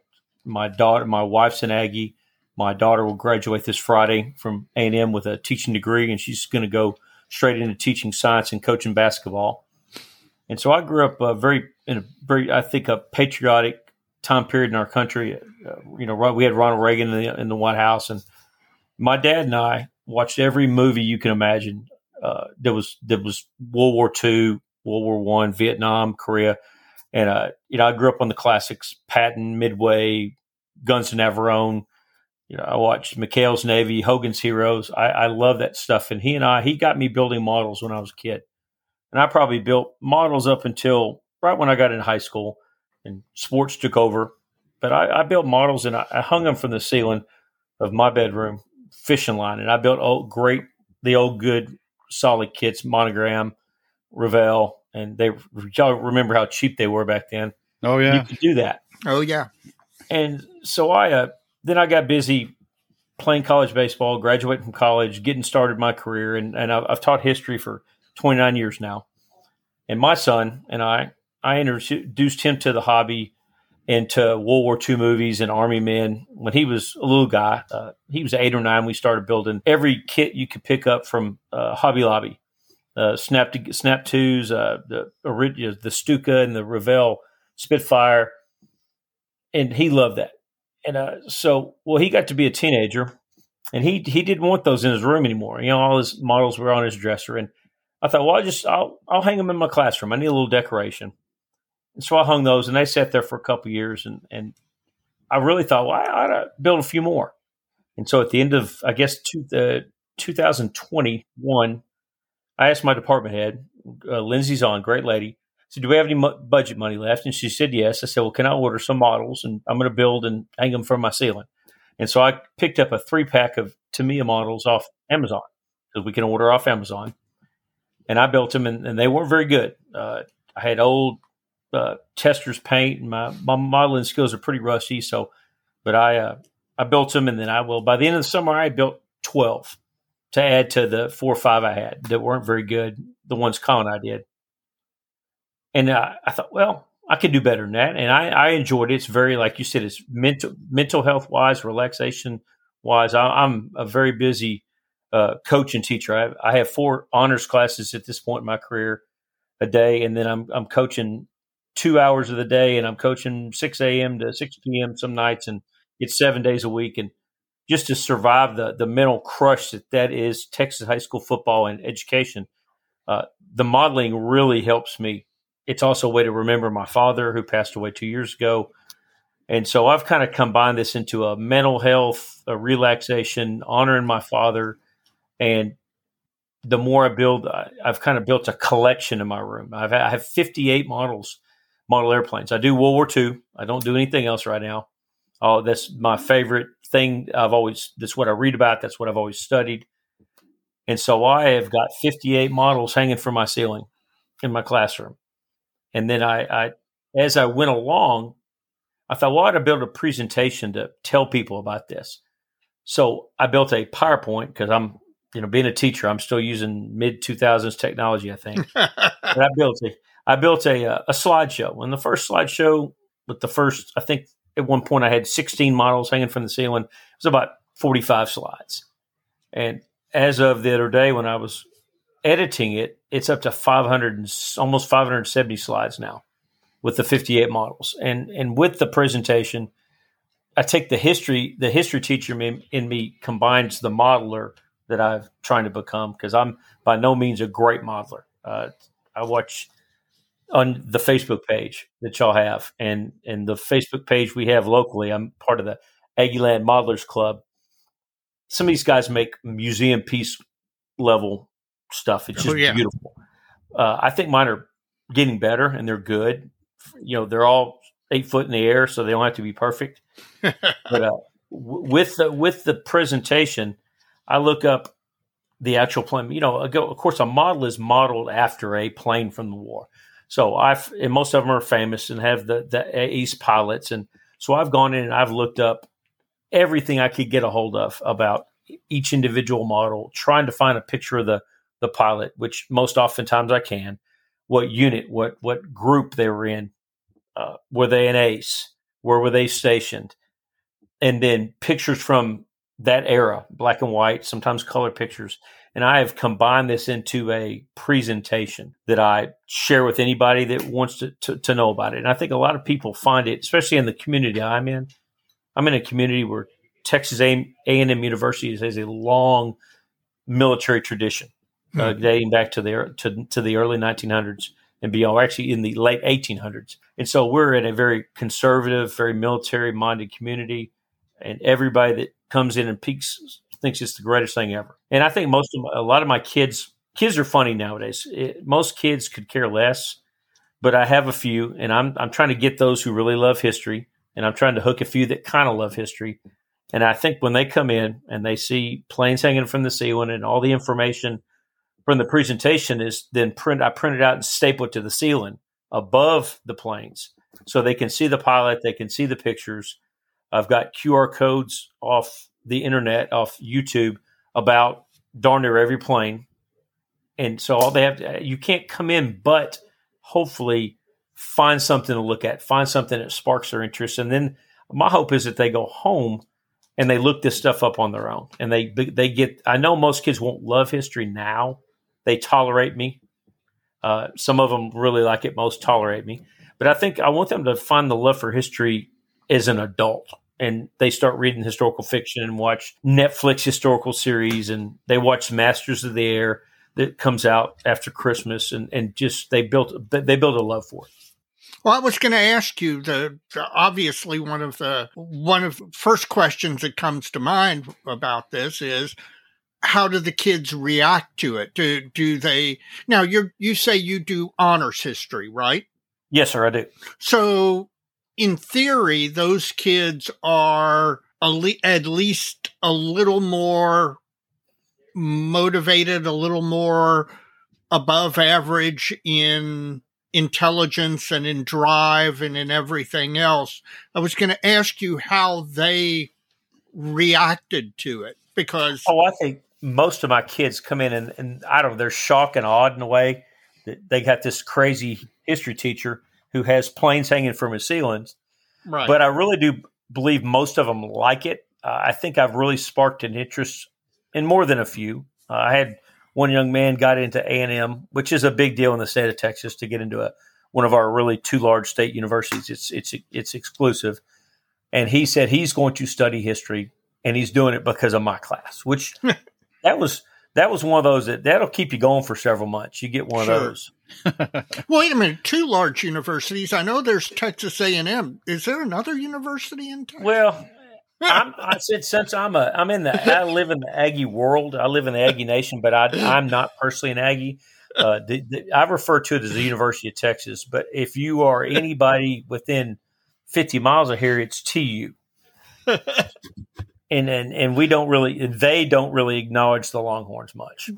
[SPEAKER 4] My wife's an Aggie. My daughter will graduate this Friday from A&M with a teaching degree, and she's going to go straight into teaching science and coaching basketball. And so I grew up in a very, I think, a patriotic time period in our country. We had Ronald Reagan in the White House, and my dad and I watched every movie you can imagine. There was World War II, World War I, Vietnam, Korea. And, I grew up on the classics, Patton, Midway, Guns of Navarone, I watched McHale's Navy, Hogan's Heroes. I love that stuff. And he got me building models when I was a kid. And I probably built models up until right when I got into high school and sports took over. But I built models and I hung them from the ceiling of my bedroom, fishing line. And I built the old good solid kits, Monogram, Revell. And y'all remember how cheap they were back then.
[SPEAKER 2] Oh, yeah.
[SPEAKER 4] You could do that.
[SPEAKER 3] Oh, yeah.
[SPEAKER 4] And so then I got busy playing college baseball, graduating from college, getting started my career. And I've taught history for 29 years now. And my son and I introduced him to the hobby and to World War II movies and Army men when he was a little guy. He was 8 or 9. We started building every kit you could pick up from Hobby Lobby, Snap 2s, the Stuka and the Revell Spitfire. And he loved that. And he got to be a teenager, and he didn't want those in his room anymore. All his models were on his dresser, and I thought, well, I'll hang them in my classroom. I need a little decoration, and so I hung those, and they sat there for a couple of years, and I really thought, well, I ought to build a few more. And so at the end of, I guess, 2021, I asked my department head, Lindsay Zahn, great lady. I said, do we have any budget money left? And she said, yes. I said, well, can I order some models? And I'm going to build and hang them from my ceiling. And so I picked up a 3-pack of Tamiya models off Amazon because we can order off Amazon. And I built them, and they weren't very good. I had old Testors paint, and my modeling skills are pretty rusty. But I built them, and then by the end of the summer, I built 12 to add to the 4 or 5 I had that weren't very good, the ones Colin and I did. And I thought, well, I could do better than that. And I enjoyed it. It's very, like you said, it's mental health wise, relaxation wise. I'm a very busy coach and teacher. I have 4 honors classes at this point in my career a day. And then I'm coaching 2 hours of the day, and I'm coaching 6 a.m. to 6 p.m. some nights, and it's 7 days a week. And just to survive the mental crush that is Texas high school football and education, the modeling really helps me. It's also a way to remember my father, who passed away 2 years ago. And so I've kind of combined this into a mental health, a relaxation, honoring my father. And the more I build, I've kind of built a collection in my room. I have 58 model airplanes. I do World War II. I don't do anything else right now. Oh, that's my favorite thing. That's what I read about. That's what I've always studied. And so I have got 58 models hanging from my ceiling in my classroom. And then I as I went along, I thought, well, I ought to build a presentation to tell people about this. So I built a PowerPoint because I'm, being a teacher, I'm still using mid-2000s technology, I think. But I built a slideshow. And the first slideshow I think at one point I had 16 models hanging from the ceiling. It was about 45 slides. And as of the other day when I was editing it, it's up to almost 570 slides now with the 58 models. And with the presentation, I take the history teacher in me combines the modeler that I'm trying to become, because I'm by no means a great modeler. I watch on the Facebook page that y'all have and the Facebook page we have locally. I'm part of the Aggieland Modelers Club. Some of these guys make museum piece level stuff. It's just beautiful. I think mine are getting better, and they're good. They're all 8 foot in the air, so they don't have to be perfect. But with the presentation, I look up the actual plane. Of course, a model is modeled after a plane from the war. So and most of them are famous and have the ace pilots, and so I've gone in and I've looked up everything I could get a hold of about each individual model, trying to find a picture of the pilot, which most oftentimes I can, what unit, what group they were in, were they an ace, where were they stationed, and then pictures from that era, black and white, sometimes color pictures. And I have combined this into a presentation that I share with anybody that wants to know about it. And I think a lot of people find it, especially in the community I'm in. I'm in a community where Texas A&M University has a long military tradition, dating back to the early 1900s and beyond, actually in the late 1800s. And so we're in a very conservative, very military-minded community. And everybody that comes in and thinks it's the greatest thing ever. And I think a lot of my kids are funny nowadays. Most kids could care less, but I have a few, and I'm trying to get those who really love history, and I'm trying to hook a few that kind of love history. And I think when they come in and they see planes hanging from the ceiling and all the information from the presentation is then I print it out and staple it to the ceiling above the planes so they can see the pilot, they can see the pictures. I've got QR codes off the internet, off YouTube, about darn near every plane. And so all they have to, you can't come in, but hopefully find something to look at, find something that sparks their interest. And then my hope is that they go home and they look this stuff up on their own. And they get, I know most kids won't love history now. They tolerate me. Some of them really like it, most tolerate me. But I think I want them to find the love for history as an adult. And they start reading historical fiction and watch Netflix historical series, and they watch Masters of the Air that comes out after Christmas, and just they build a love for it.
[SPEAKER 3] Well, I was going to ask you obviously one of the first questions that comes to mind about this is, how do the kids react to it? Do they now? You say you do honors history, right?
[SPEAKER 4] Yes, sir, I do.
[SPEAKER 3] So, in theory, those kids are at least a little more motivated, a little more above average in intelligence and in drive and in everything else. I was going to ask you how they reacted to it, because
[SPEAKER 4] I think most of my kids come in and I don't know, they're shocked and awed in a way that they got this crazy history teacher who has planes hanging from his ceilings.
[SPEAKER 3] Right.
[SPEAKER 4] But I really do believe most of them like it. I think I've really sparked an interest in more than a few. I had one young man got into A&M, which is a big deal in the state of Texas to get into one of our really two large state universities. It's exclusive. And he said he's going to study history, and he's doing it because of my class, which that was one of those that'll keep you going for several months. You get one of those.
[SPEAKER 3] Wait a minute, two large universities. I know there's Texas A&M. Is there another university in Texas?
[SPEAKER 4] Well, I said since I live in the Aggie world. I live in the Aggie nation, but I'm not personally an Aggie. I refer to it as the University of Texas. But if you are anybody within 50 miles of here, it's TU. And they don't really acknowledge the Longhorns much.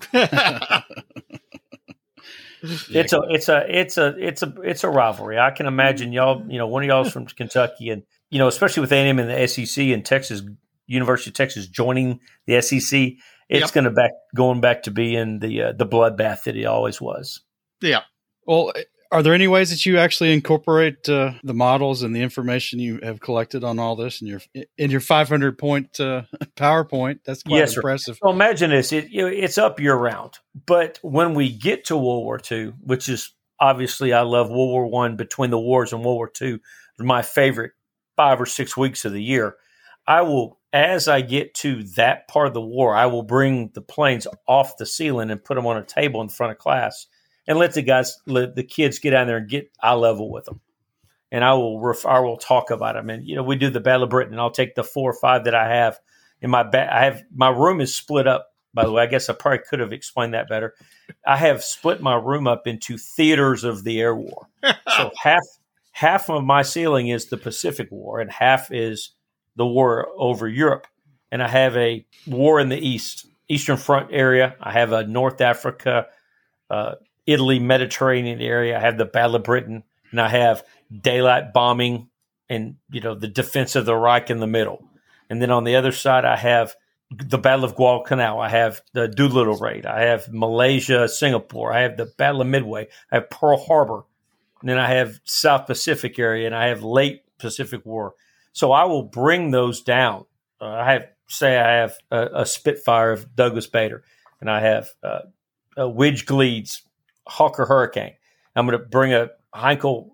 [SPEAKER 4] It's a rivalry. I can imagine y'all, one of y'all's from Kentucky, and especially with A&M and the SEC and Texas, University of Texas joining the SEC, it's going back to being the bloodbath that it always was.
[SPEAKER 3] Yeah.
[SPEAKER 2] Well, are there any ways that you actually incorporate the models and the information you have collected on all this in your 500-point PowerPoint? That's quite impressive.
[SPEAKER 4] So imagine this: it's up year round. But when we get to World War II, which is obviously I love World War I, between the wars and World War II, are my favorite 5 or 6 weeks of the year. I will, as I get to that part of the war, I will bring the planes off the ceiling and put them on a table in front of class, and let the kids get down there and get eye level with them. And I will talk about them. And, we do the Battle of Britain, and I'll take the 4 or 5 that I have in my my room is split up, by the way. I guess I probably could have explained that better. I have split my room up into theaters of the air war. So half of my ceiling is the Pacific War, and half is the war over Europe. And I have a war in the Eastern Front area. I have a North Africa, Italy, Mediterranean area. I have the Battle of Britain, and I have daylight bombing and, the defense of the Reich in the middle. And then on the other side, I have the Battle of Guadalcanal. I have the Doolittle Raid. I have Malaysia, Singapore. I have the Battle of Midway. I have Pearl Harbor. And then I have South Pacific area, and I have late Pacific War. So I will bring those down. I have a Spitfire of Douglas Bader, and I have a Wedge Gleeds Hawker Hurricane. I'm going to bring a Heinkel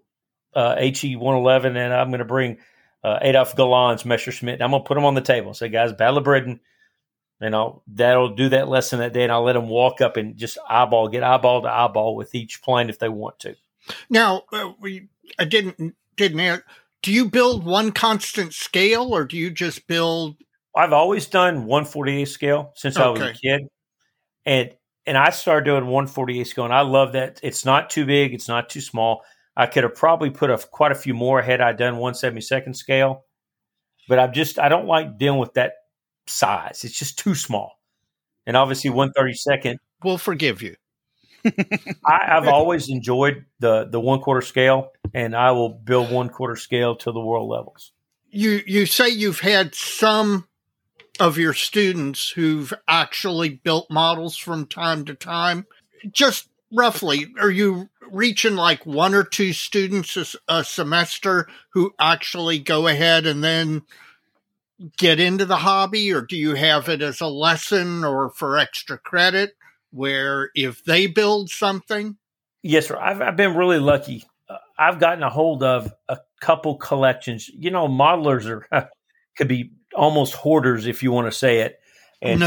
[SPEAKER 4] HE-111, and I'm going to bring Adolf Galan's Messerschmitt. I'm going to put them on the table and say, guys, Battle of Britain, and that'll do that lesson that day, and I'll let them walk up and just get eyeball to eyeball with each plane if they want to.
[SPEAKER 3] Now, I didn't ask, do you build one constant scale, or do you just build?
[SPEAKER 4] I've always done 1/48 scale since I was a kid. And I started doing 1/48 scale, and I love that. It's not too big. It's not too small. I could have probably put quite a few more had I done 1/72 scale. But I don't like dealing with that size. It's just too small. And obviously 1/32.
[SPEAKER 3] We'll forgive you.
[SPEAKER 4] I've always enjoyed the 1/4 scale, and I will build 1/4 scale to the world levels.
[SPEAKER 3] You say you've had some of your students who've actually built models from time to time. Just roughly, are you reaching like 1 or 2 students a semester who actually go ahead and then get into the hobby, or do you have it as a lesson or for extra credit where if they build something?
[SPEAKER 4] Yes, sir. I've been really lucky. I've gotten a hold of a couple collections. Modelers could be almost hoarders, if you want to say it. And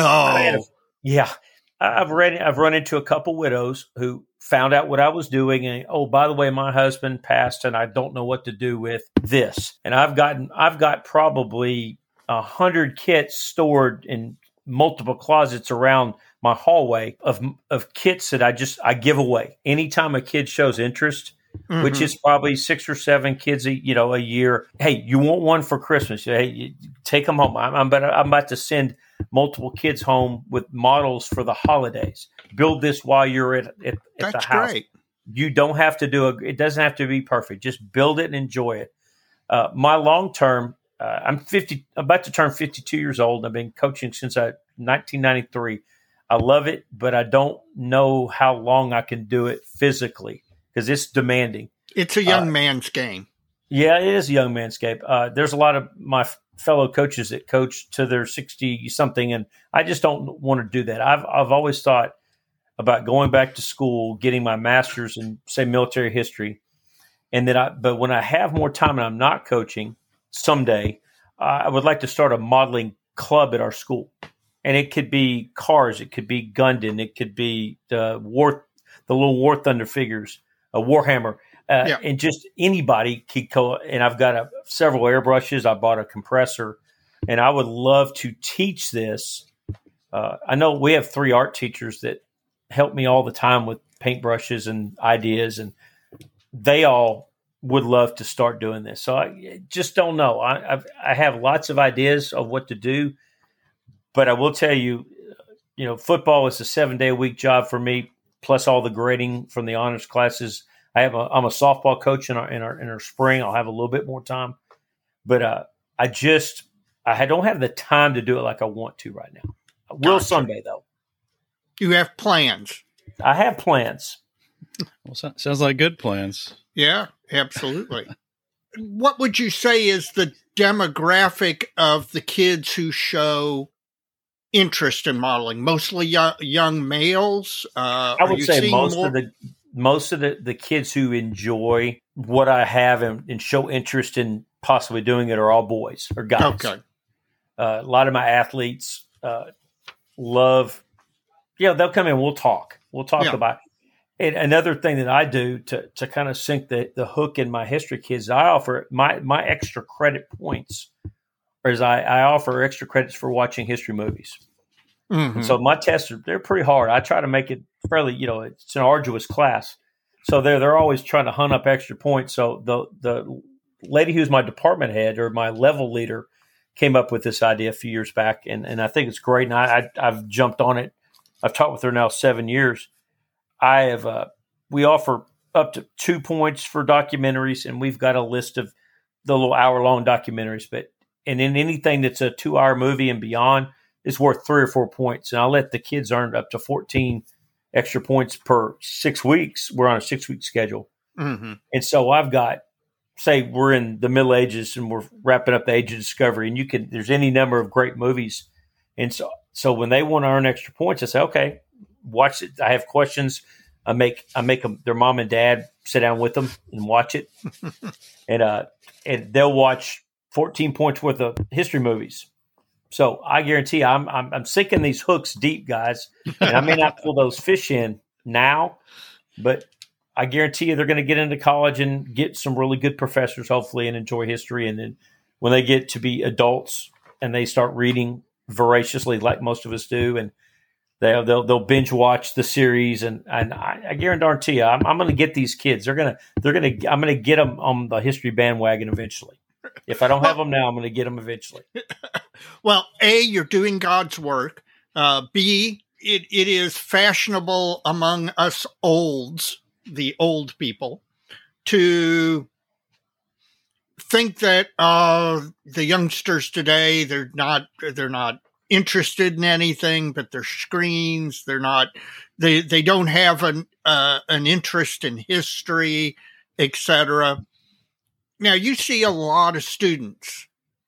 [SPEAKER 4] I've run into a couple widows who found out what I was doing, and by the way, my husband passed, and I don't know what to do with this. And I've got probably 100 kits stored in multiple closets around my hallway of kits that I give away anytime a kid shows interest. Mm-hmm. Which is probably 6 or 7 kids a year. Hey, you want one for Christmas? Hey, take them home. I'm about to send multiple kids home with models for the holidays. Build this while you're at the house.
[SPEAKER 3] That's great.
[SPEAKER 4] You don't have to it doesn't have to be perfect. Just build it and enjoy it. My long term, I'm about to turn 52 years old. I've been coaching since 1993. I love it, but I don't know how long I can do it physically, because it's demanding.
[SPEAKER 3] It's a young man's game.
[SPEAKER 4] Yeah, it is a young man's game. There's a lot of my fellow coaches that coach to their 60-something, and I just don't want to do that. I've always thought about going back to school, getting my master's in, say, military history, and but when I have more time and I'm not coaching someday, I would like to start a modeling club at our school. And it could be cars, it could be Gundam, it could be the little War Thunder figures, a Warhammer, and just anybody could go. And I've got several airbrushes. I bought a compressor, and I would love to teach this. I know we have 3 art teachers that help me all the time with paintbrushes and ideas, and they all would love to start doing this. So I just don't know. I have lots of ideas of what to do, but I will tell you, football is a 7-day-a-week job for me, plus all the grading from the honors classes. I'm a softball coach in our spring. I'll have a little bit more time, but I don't have the time to do it like I want to right now. I will someday, though.
[SPEAKER 3] You have plans.
[SPEAKER 4] I have plans.
[SPEAKER 2] Well, sounds like good plans.
[SPEAKER 3] Yeah, absolutely. What would you say is the demographic of the kids who show interest in modeling? Mostly young males?
[SPEAKER 4] I would say most of the kids who enjoy what I have and show interest in possibly doing it are all boys or guys.
[SPEAKER 3] Okay.
[SPEAKER 4] A lot of my athletes love, they'll come in, we'll talk about it. And another thing that I do to kind of sink the hook in my history kids, I offer my extra credit points, or I offer extra credits for watching history movies. Mm-hmm. And so my tests they're pretty hard. I try to make it fairly, it's an arduous class. So they're always trying to hunt up extra points. So the lady who's my department head or my level leader came up with this idea a few years back, and I think it's great. And I've jumped on it. I've taught with her now 7 years. We offer up to 2 points for documentaries, and we've got a list of the little hour-long documentaries. And in anything that's a 2-hour movie and beyond, it's worth 3 or 4 points. And I'll let the kids earn up to 14 extra points per 6 weeks. We're on a 6-week schedule. Mm-hmm. And so I've got, say we're in the Middle Ages and we're wrapping up the Age of Discovery, and there's any number of great movies. And so when they want to earn extra points, I say, okay, watch it. I have questions. I make them, their mom and dad sit down with them and watch it. And they'll watch 14 points worth of history movies. So I guarantee I'm sinking these hooks deep, guys. And I may not pull those fish in now, but I guarantee you they're going to get into college and get some really good professors, hopefully, and enjoy history. And then when they get to be adults, and they start reading voraciously like most of us do, and they'll binge watch the series, and I guarantee you, I'm going to get these kids. I'm going to get them on the history bandwagon eventually. If I don't have them now, I'm going to get them eventually.
[SPEAKER 3] Well, A, you're doing God's work. B, it is fashionable among us the old people, to think that the youngsters today, they're not interested in anything but their screens. They don't have an interest in history, etc. Now, you see a lot of students.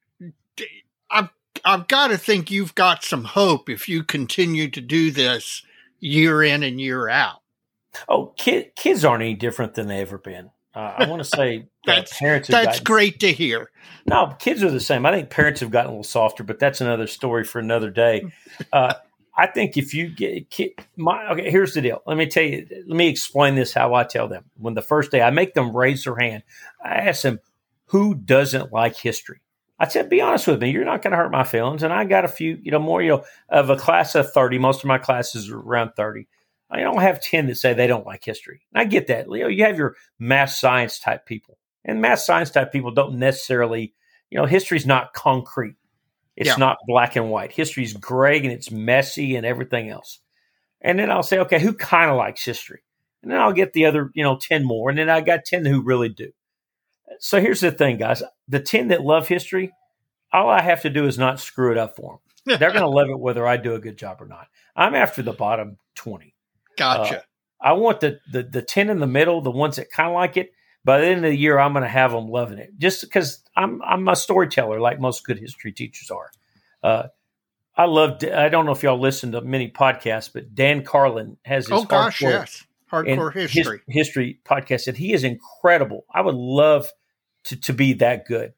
[SPEAKER 3] I've got to think you've got some hope if you continue to do this year in and year out.
[SPEAKER 4] Oh, kids aren't any different than they've ever been. I want to say parents.
[SPEAKER 3] That's great to hear.
[SPEAKER 4] No, kids are the same. I think parents have gotten a little softer, but that's another story for another day. I think if you get okay, here's the deal. Let me explain this how I tell them. When the first day I make them raise their hand, I ask them, who doesn't like history? I said, be honest with me. You're not going to hurt my feelings. And I got a few, more, of a class of 30. Most of my classes are around 30. I don't have 10 that say they don't like history. And I get that. You have your math science type people. And math science type people don't necessarily, history's not concrete. It's not black and white. History's gray and it's messy and everything else. And then I'll say, okay, who kind of likes history? And then I'll get the other, 10 more. And then I got 10 who really do. So here's the thing, guys. The 10 that love history, all I have to do is not screw it up for them. They're going to love it whether I do a good job or not. I'm after the bottom 20.
[SPEAKER 3] Gotcha.
[SPEAKER 4] I want the 10 in the middle, the ones that kind of like it. By the end of the year, I'm going to have them loving it, just because I'm a storyteller like most good history teachers are. I don't know if y'all listen to many podcasts, but Dan Carlin has his
[SPEAKER 3] hardcore history
[SPEAKER 4] history podcast, and he is incredible. I would love to be that good.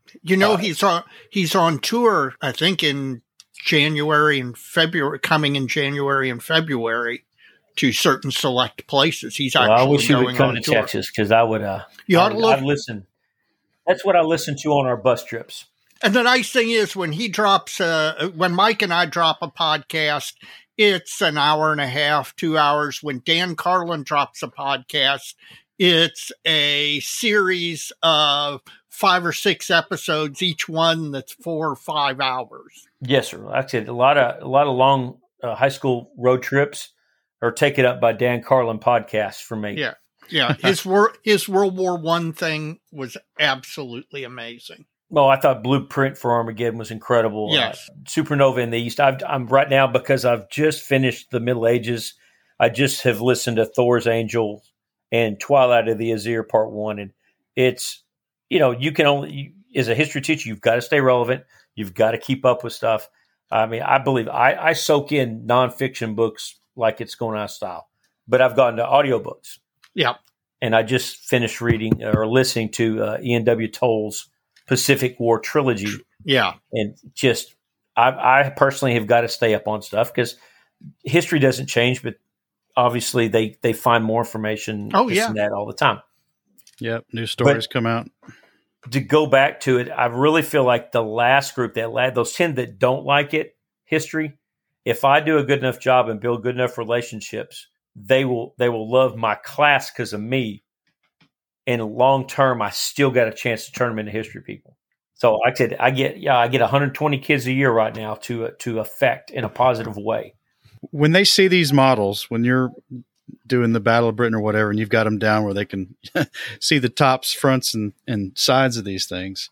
[SPEAKER 3] He's on tour, I think, in January and February, coming in January and February to certain select places. He's actually
[SPEAKER 4] I wish you would come to
[SPEAKER 3] tour.
[SPEAKER 4] Texas, because I would.
[SPEAKER 3] You ought to look.
[SPEAKER 4] I'd listen. That's what I listen to on our bus trips.
[SPEAKER 3] And the nice thing is, when he drops, when Mike and I drop a podcast, it's an hour and a half, 2 hours. When Dan Carlin drops a podcast, it's a series of 5 or 6 episodes, each one that's 4 or 5 hours.
[SPEAKER 4] Yes, sir. Like I said, a lot of long high school road trips are taken up by Dan Carlin podcasts for me.
[SPEAKER 3] Yeah. His World War I thing was absolutely amazing.
[SPEAKER 4] Well, I thought Blueprint for Armageddon was incredible.
[SPEAKER 3] Yes.
[SPEAKER 4] Supernova in the East. I'm right now, because I've just finished the Middle Ages. I just have listened to Thor's Angel and Twilight of the Azir Part 1. And it's, you can only, as a history teacher, you've got to stay relevant. You've got to keep up with stuff. I mean, I believe I soak in nonfiction books like it's going out of style, but I've gotten to audiobooks.
[SPEAKER 3] Yeah.
[SPEAKER 4] And I just finished reading or listening to Ian W. Toll's Pacific War trilogy.
[SPEAKER 3] Yeah.
[SPEAKER 4] And just, I personally have got to stay up on stuff, because history doesn't change, but obviously they find more information and that all the time.
[SPEAKER 2] Yep. New stories come out.
[SPEAKER 4] To go back to it, I really feel like the last group, those 10 that don't like it, history, if I do a good enough job and build good enough relationships, they will love my class because of me. And long term, I still got a chance to turn them into history people. So like I said, I get 120 kids a year right now to affect in a positive way.
[SPEAKER 2] When they see these models, when you're doing the Battle of Britain or whatever, and you've got them down where they can see the tops, fronts, and sides of these things,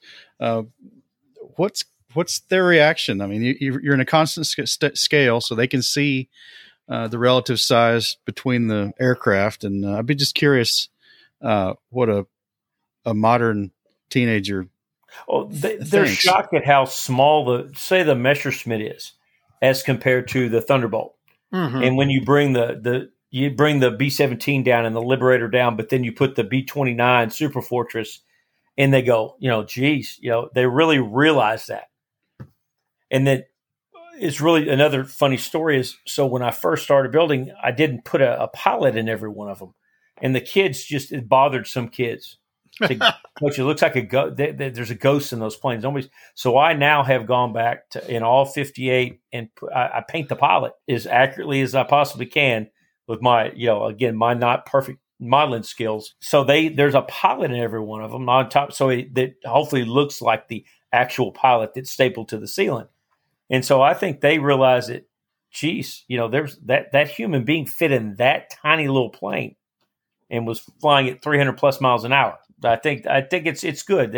[SPEAKER 2] what's their reaction? I mean, you're in a constant scale, so they can see the relative size between the aircraft, and I'd be just curious what a modern teenager.
[SPEAKER 4] Oh, they're shocked at how small the Messerschmitt is as compared to the Thunderbolt. Mm-hmm. And when you bring the B-17 down and the Liberator down, but then you put the B-29 Super Fortress, and they go, geez, they really realize that. And then it's really another funny story is, so when I first started building, I didn't put a pilot in every one of them. And the kids it bothered some kids. Coach, it looks like there's a ghost in those planes. So I now have gone back to in all 58 and I paint the pilot as accurately as I possibly can with my, again, my not perfect modeling skills. So there's a pilot in every one of them on top. So that hopefully looks like the actual pilot that's stapled to the ceiling. And so I think they realize that, geez, there's that human being fit in that tiny little plane and was flying at 300 plus miles an hour. I think it's good.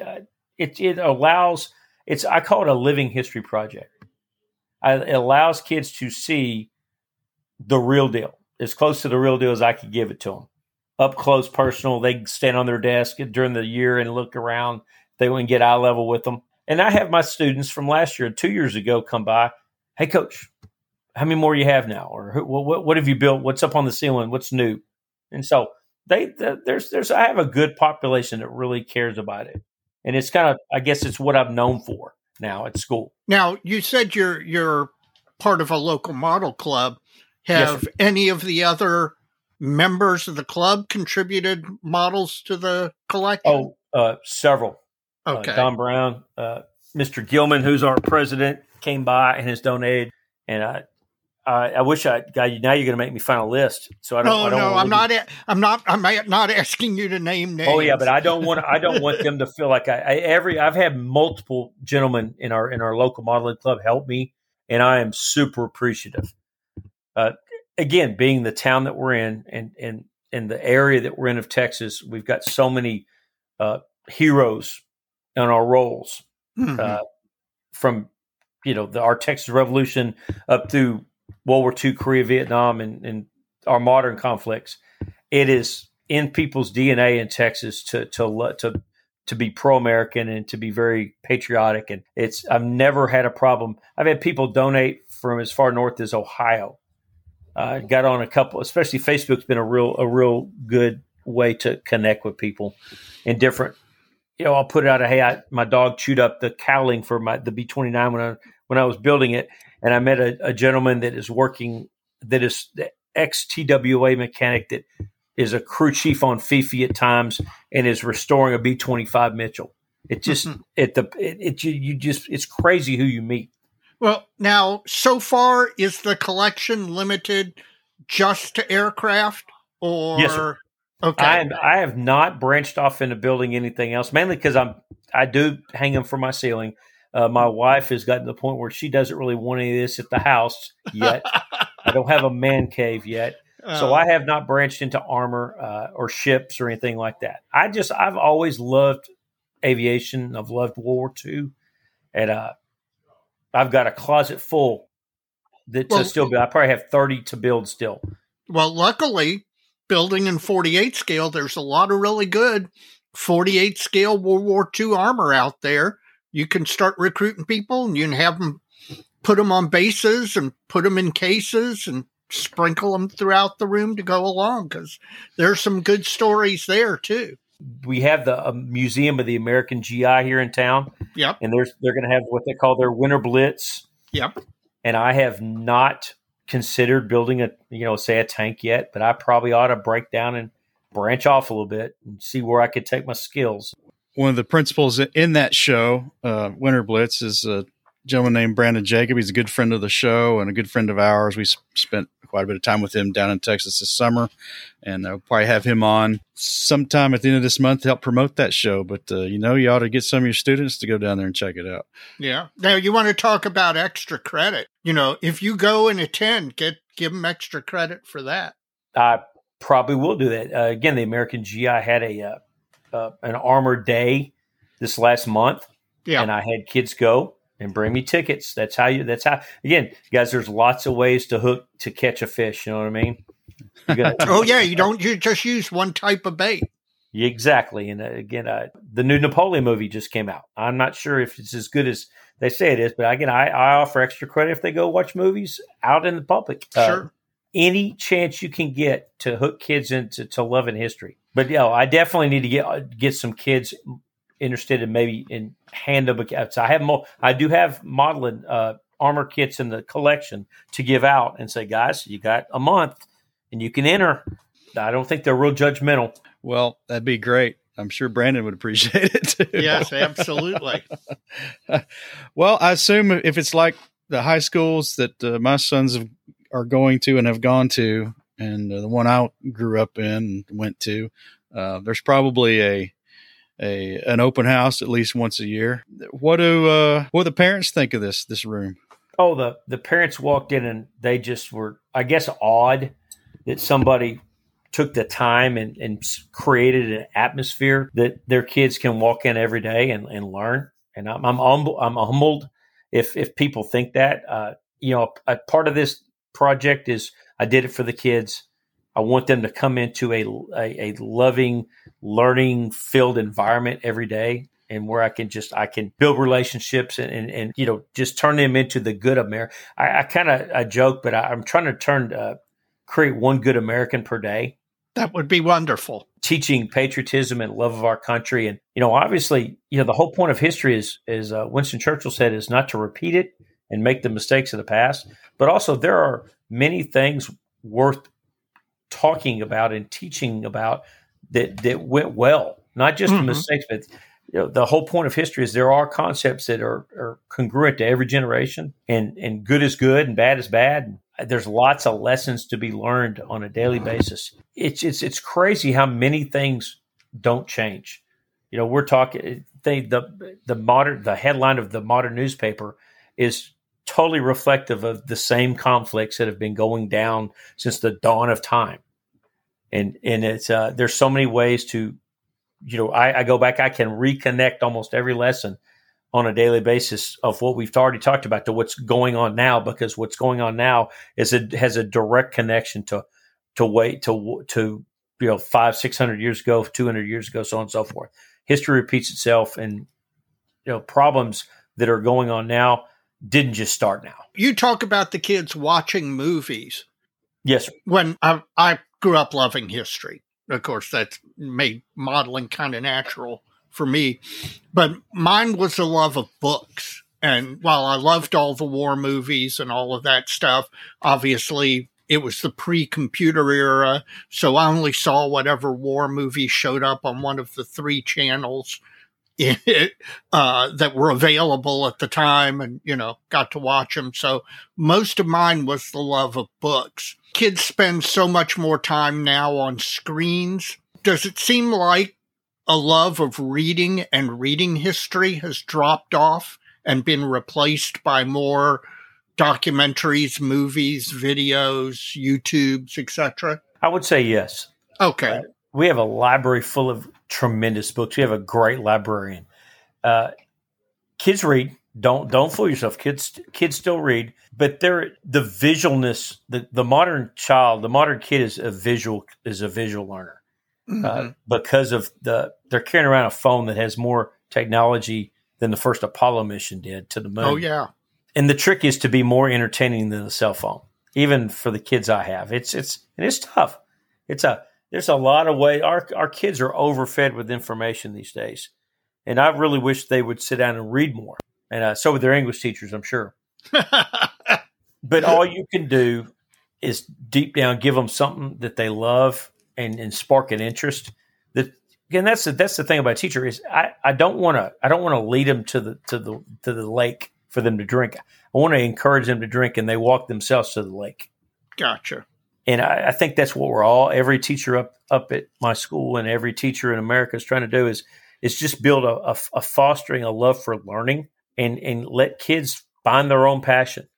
[SPEAKER 4] It allows I call it a living history project. It allows kids to see the real deal, as close to the real deal as I could give it to them. Up close, personal. They stand on their desk during the year and look around. They wouldn't get eye level with them. And I have my students from last year, 2 years ago, come by. Hey, Coach, how many more you have now? Or what have you built? What's up on the ceiling? What's new? And so I have a good population that really cares about it. And it's kind of, I guess it's what I'm known for now at school.
[SPEAKER 3] Now, you said you're part of a local model club. Have any of the other members of the club contributed models to the collection?
[SPEAKER 4] Several.
[SPEAKER 3] Okay.
[SPEAKER 4] Don Brown, Mr. Gilman, who's our president, came by and has donated. And I wish now you're going to make me find a list. So I'm not asking you to name names. Oh yeah, but I don't want them to feel like I've had multiple gentlemen in our local modeling club help me, and I am super appreciative. Again, being the town that we're in and the area that we're in of Texas, we've got so many heroes in our roles, from our Texas Revolution up through World War II, Korea, Vietnam, and our modern conflicts. It is in people's DNA in Texas to be pro-American and to be very patriotic. And I've never had a problem. I've had people donate from as far north as Ohio. Got on a couple, especially Facebook's been a real good way to connect with people in different. I'll put it out. Hey, my dog chewed up the cowling for the B-29 when I was building it. And I met a gentleman that is the ex-TWA mechanic that is a crew chief on Fifi at times and is restoring a B-25 Mitchell. It just it's crazy who you meet.
[SPEAKER 3] Well, now so far is the collection limited just to aircraft, or
[SPEAKER 4] yes, sir.
[SPEAKER 3] Okay?
[SPEAKER 4] I have not branched off into building anything else, mainly because I do hang them from my ceiling. My wife has gotten to the point where she doesn't really want any of this at the house yet. I don't have a man cave yet. So I have not branched into armor or ships or anything like that. I've always loved aviation. I've loved World War II. And I've got a closet full to still build. I probably have 30 to build still.
[SPEAKER 3] Well, luckily, building in 48 scale, there's a lot of really good 48 scale World War II armor out there. You can start recruiting people and you can have them put them on bases and put them in cases and sprinkle them throughout the room to go along, because there's some good stories there too.
[SPEAKER 4] We have the Museum of the American GI here in town.
[SPEAKER 3] Yep.
[SPEAKER 4] And they're going to have what they call their Winter Blitz.
[SPEAKER 3] Yep.
[SPEAKER 4] And I have not considered building a tank yet, but I probably ought to break down and branch off a little bit and see where I could take my skills.
[SPEAKER 2] One of the principals in that show, Winter Blitz, is a gentleman named Brandon Jacob. He's a good friend of the show and a good friend of ours. We spent quite a bit of time with him down in Texas this summer, and I'll probably have him on sometime at the end of this month to help promote that show. But, you ought to get some of your students to go down there and check it out. Yeah.
[SPEAKER 3] Now, you want to talk about extra credit. If you go and attend, give them extra credit for that.
[SPEAKER 4] I probably will do that. Again, the American GI had an armor day this last month, and I had kids go and bring me tickets. That's how again, guys, there's lots of ways to catch a fish. You know what I mean? You
[SPEAKER 3] just use one type of bait.
[SPEAKER 4] Exactly. And again, the new Napoleon movie just came out. I'm not sure if it's as good as they say it is, but again, I offer extra credit if they go watch movies out in the public.
[SPEAKER 3] Sure.
[SPEAKER 4] Any chance you can get to hook kids into loving history. But I definitely need to get some kids interested in maybe in hand them. I do have modeling armor kits in the collection to give out and say, guys, you got a month and you can enter. I don't think they're real judgmental.
[SPEAKER 2] Well, that'd be great. I'm sure Brandon would appreciate it too.
[SPEAKER 3] Yes, absolutely.
[SPEAKER 2] Well, I assume if it's like the high schools that my sons are going to and have gone to, and the one I grew up in and went to, there's probably an open house at least once a year. What do the parents think of this room?
[SPEAKER 4] Oh, the parents walked in and they just were, I guess, awed that somebody took the time and created an atmosphere that their kids can walk in every day and learn. And I'm humbled if people think that. A part of this project is I did it for the kids. I want them to come into a loving, learning filled environment every day, and where I can build relationships and just turn them into the good American. I joke, but I'm trying to create one good American per day.
[SPEAKER 3] That would be wonderful.
[SPEAKER 4] Teaching patriotism and love of our country. And, obviously, the whole point of history is Winston Churchill said, is not to repeat it and make the mistakes of the past. But also there are many things worth talking about and teaching about that went well, not just the mistakes, but the whole point of history is there are concepts that are congruent to every generation, and good is good and bad is bad. There's lots of lessons to be learned on a daily basis. It's crazy how many things don't change. We're talking the headline of the modern newspaper is totally reflective of the same conflicts that have been going down since the dawn of time. And it's there's so many ways to, I go back, I can reconnect almost every lesson on a daily basis of what we've already talked about to what's going on now, because what's going on now has a direct connection to 500-600 years ago, 200 years ago, so on and so forth. History repeats itself, and problems that are going on now didn't just start now.
[SPEAKER 3] You talk about the kids watching movies.
[SPEAKER 4] Yes, sir.
[SPEAKER 3] When I grew up loving history, of course, that's made modeling kind of natural for me. But mine was a love of books. And while I loved all the war movies and all of that stuff, obviously it was the pre-computer era. So I only saw whatever war movies showed up on one of the 3 channels that were available at the time, and, got to watch them. So most of mine was the love of books. Kids spend so much more time now on screens. Does it seem like a love of reading and reading history has dropped off and been replaced by more documentaries, movies, videos, YouTubes, etc.?
[SPEAKER 4] I would say yes.
[SPEAKER 3] Okay.
[SPEAKER 4] We have a library full of tremendous books. We have a great librarian. Kids read. Don't fool yourself. Kids still read, but the visualness. The modern child, the modern kid is a visual learner because of they're carrying around a phone that has more technology than the first Apollo mission did to the moon.
[SPEAKER 3] Oh yeah.
[SPEAKER 4] And the trick is to be more entertaining than the cell phone, even for the kids I have. It's tough. There's a lot of ways. Our kids are overfed with information these days, and I really wish they would sit down and read more. And so would their English teachers, I'm sure. But all you can do is deep down give them something that they love and spark an interest. That again, that's the thing about a teacher is I don't want to lead them to the lake for them to drink. I want to encourage them to drink, and they walk themselves to the lake.
[SPEAKER 3] Gotcha.
[SPEAKER 4] And I think that's what every teacher up at my school and every teacher in America is trying to do is just build a fostering a love for learning and let kids find their own passion.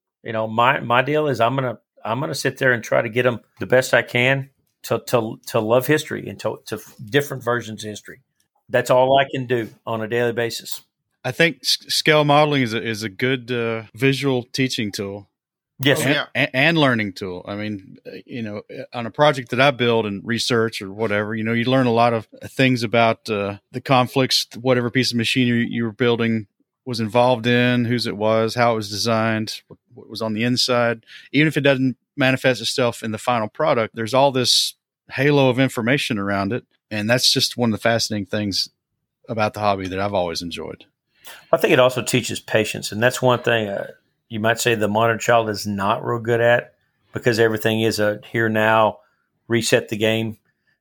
[SPEAKER 4] My deal is I'm gonna sit there and try to get them the best I can to love history and to different versions of history. That's all I can do on a daily basis.
[SPEAKER 2] I think scale modeling is a good visual teaching tool.
[SPEAKER 4] Yes,
[SPEAKER 2] and learning tool. I mean, on a project that I build and research or whatever, you learn a lot of things about the conflicts, whatever piece of machinery you were building was involved in, whose it was, how it was designed, what was on the inside. Even if it doesn't manifest itself in the final product, there's all this halo of information around it. And that's just one of the fascinating things about the hobby that I've always enjoyed.
[SPEAKER 4] I think it also teaches patience. And that's one thing you might say the modern child is not real good at, because everything is a here now, reset the game.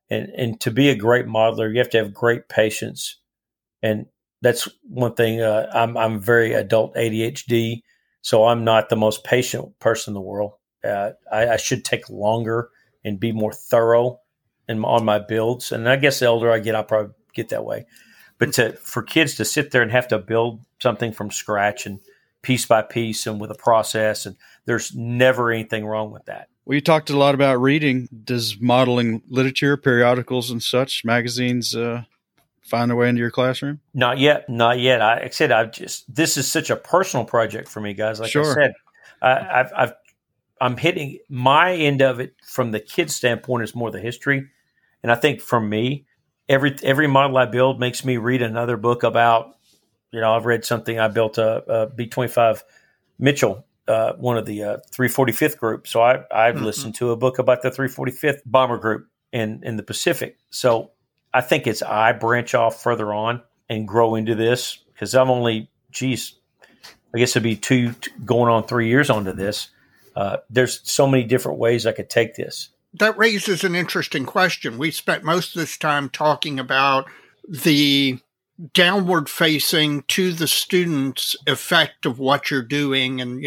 [SPEAKER 4] And to be a great modeler, you have to have great patience. And that's one thing. I'm very adult ADHD, so I'm not the most patient person in the world. I should take longer and be more thorough on my builds. And I guess the older I get, I'll probably get that way. But for kids to sit there and have to build something from scratch and piece by piece and with a process, and there's never anything wrong with that.
[SPEAKER 2] Well, you talked a lot about reading. Does modeling literature, periodicals and such, magazines, find their way into your classroom?
[SPEAKER 4] Not yet. Like I said, this is such a personal project for me, guys. Like
[SPEAKER 2] Sure.
[SPEAKER 4] I said, I'm hitting my end of it from the kid's standpoint is more the history. And I think for me, every model I build makes me read another book about, I've read something. I built a B-25 Mitchell, one of the 345th group. So I've listened to a book about the 345th bomber group in the Pacific. So I think I branch off further on and grow into this because I'm only, I guess it'd be 2 going on 3 years onto this. There's so many different ways I could take this.
[SPEAKER 3] That raises an interesting question. We spent most of this time talking about the downward facing to the students effect of what you're doing and,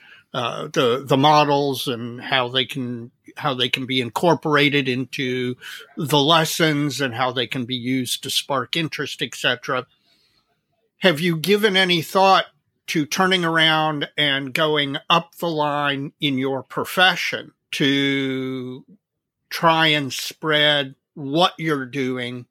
[SPEAKER 3] the models and how they can be incorporated into the lessons and how they can be used to spark interest, etc. Have you given any thought to turning around and going up the line in your profession to try and spread what you're doing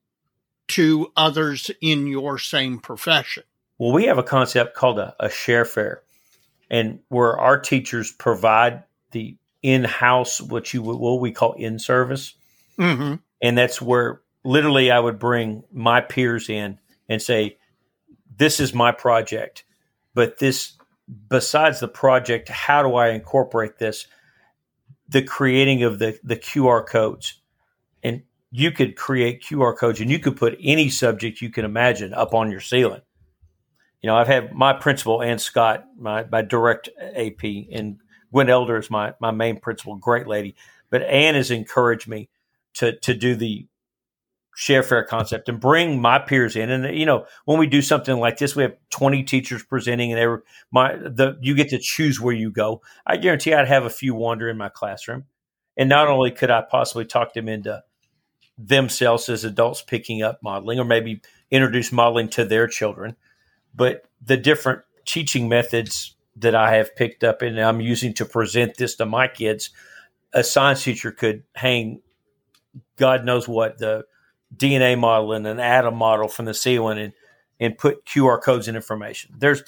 [SPEAKER 3] to others in your same profession?
[SPEAKER 4] Well, we have a concept called a share fair, and where our teachers provide the in-house, what we call in-service.
[SPEAKER 3] Mm-hmm.
[SPEAKER 4] And that's where literally I would bring my peers in and say, this is my project, but besides the project, how do I incorporate this? The creating of the QR codes. And you could create QR codes and you could put any subject you can imagine up on your ceiling. I've had my principal, Ann Scott, my direct AP, and Gwen Elder is my main principal, great lady. But Ann has encouraged me to do the share fair concept and bring my peers in. And, when we do something like this, we have 20 teachers presenting and you get to choose where you go. I guarantee I'd have a few wander in my classroom. And not only could I possibly talk them into themselves as adults picking up modeling or maybe introduce modeling to their children, but the different teaching methods that I have picked up and I'm using to present this to my kids, a science teacher could hang God knows what, the DNA model and an atom model from the ceiling and put QR codes and information. There's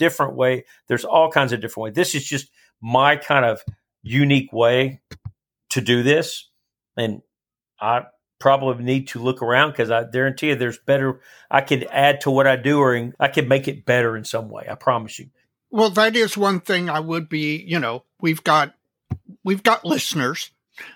[SPEAKER 4] all kinds of different ways. This is just my kind of unique way to do this. And I probably need to look around because I guarantee you there's better. I could add to what I do or I could make it better in some way. I promise you.
[SPEAKER 3] Well, that is one thing I would be, we've got listeners,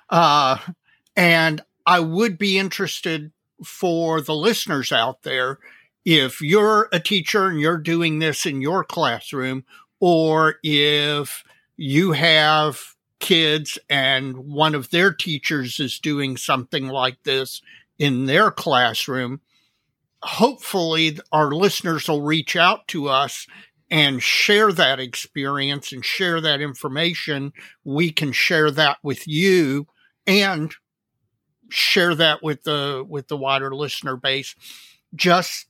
[SPEAKER 3] and I would be interested for the listeners out there, if you're a teacher and you're doing this in your classroom, or if you have kids and one of their teachers is doing something like this in their classroom, hopefully our listeners will reach out to us and share that experience and share that information. We can share that with you and share that with the wider listener base, just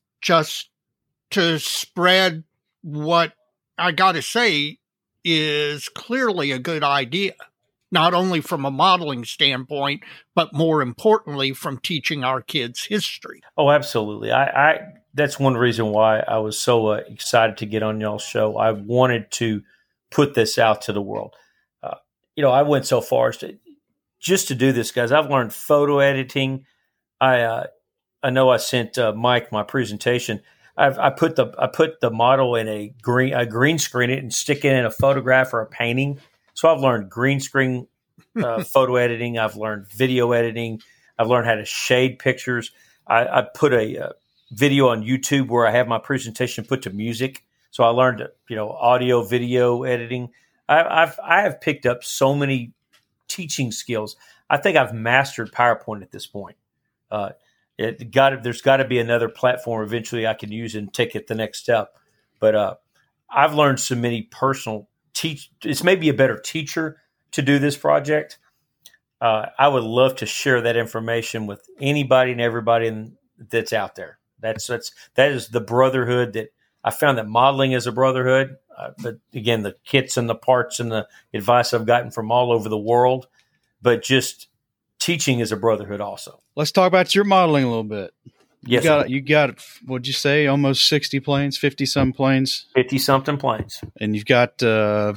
[SPEAKER 3] to spread what I got to say is clearly a good idea, not only from a modeling standpoint, but more importantly from teaching our kids history.
[SPEAKER 4] Oh, absolutely. I that's one reason why I was so excited to get on y'all's show. I wanted to put this out to the world. I went so far as to do this, guys. I've learned photo editing. I know I sent Mike my presentation. I put the model in a green screen it and stick it in a photograph or a painting. So I've learned green screen photo editing. I've learned video editing. I've learned how to shade pictures. I put a video on YouTube where I have my presentation put to music. So I learned audio, video editing. I have picked up so many teaching skills. I think I've mastered PowerPoint at this point. There's got to be another platform eventually I can use and take it the next step. But I've learned so many personal it's maybe a better teacher to do this project. I would love to share that information with anybody and everybody that's out there. That is the brotherhood that I found, that modeling is a brotherhood. But again, the kits and the parts and the advice I've gotten from all over the world, but just teaching is a brotherhood also.
[SPEAKER 2] Let's talk about your modeling a little bit.
[SPEAKER 4] Yes,
[SPEAKER 2] you got what'd you say? Almost 60 planes, 50 some planes,
[SPEAKER 4] 50 something planes,
[SPEAKER 2] and you've got the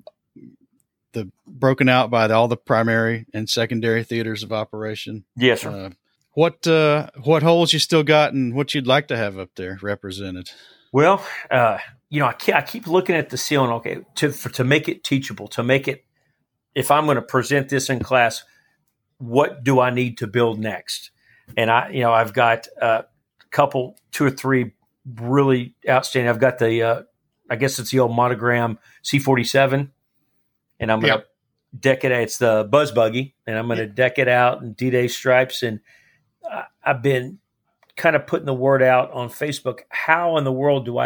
[SPEAKER 2] broken out by all the primary and secondary theaters of operation.
[SPEAKER 4] Yes, sir.
[SPEAKER 2] What holes you still got, and what you'd like to have up there represented?
[SPEAKER 4] Well, I keep looking at the ceiling. Okay, to make it teachable, to make it, if I'm going to present this in class, what do I need to build next? And I've got a couple, 2 or 3 really outstanding. I've got the, I guess it's the old Monogram C-47, and I'm going to deck it. It's the Buzz Buggy, and I'm going to deck it out in D-Day stripes. And I've been kind of putting the word out on Facebook. How in the world do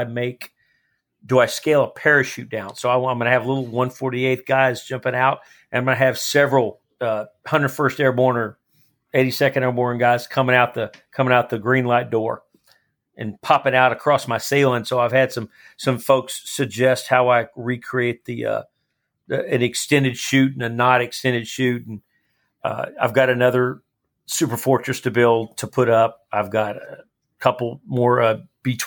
[SPEAKER 4] I scale a parachute down? So I'm going to have little 148th guys jumping out, and I'm going to have several 101st Airborne or 82nd Airborne guys coming out the green light door and popping out across my ceiling. So I've had some folks suggest how I recreate an extended chute and a not extended chute. And I've got another Super Fortress to build, to put up. I've got a couple more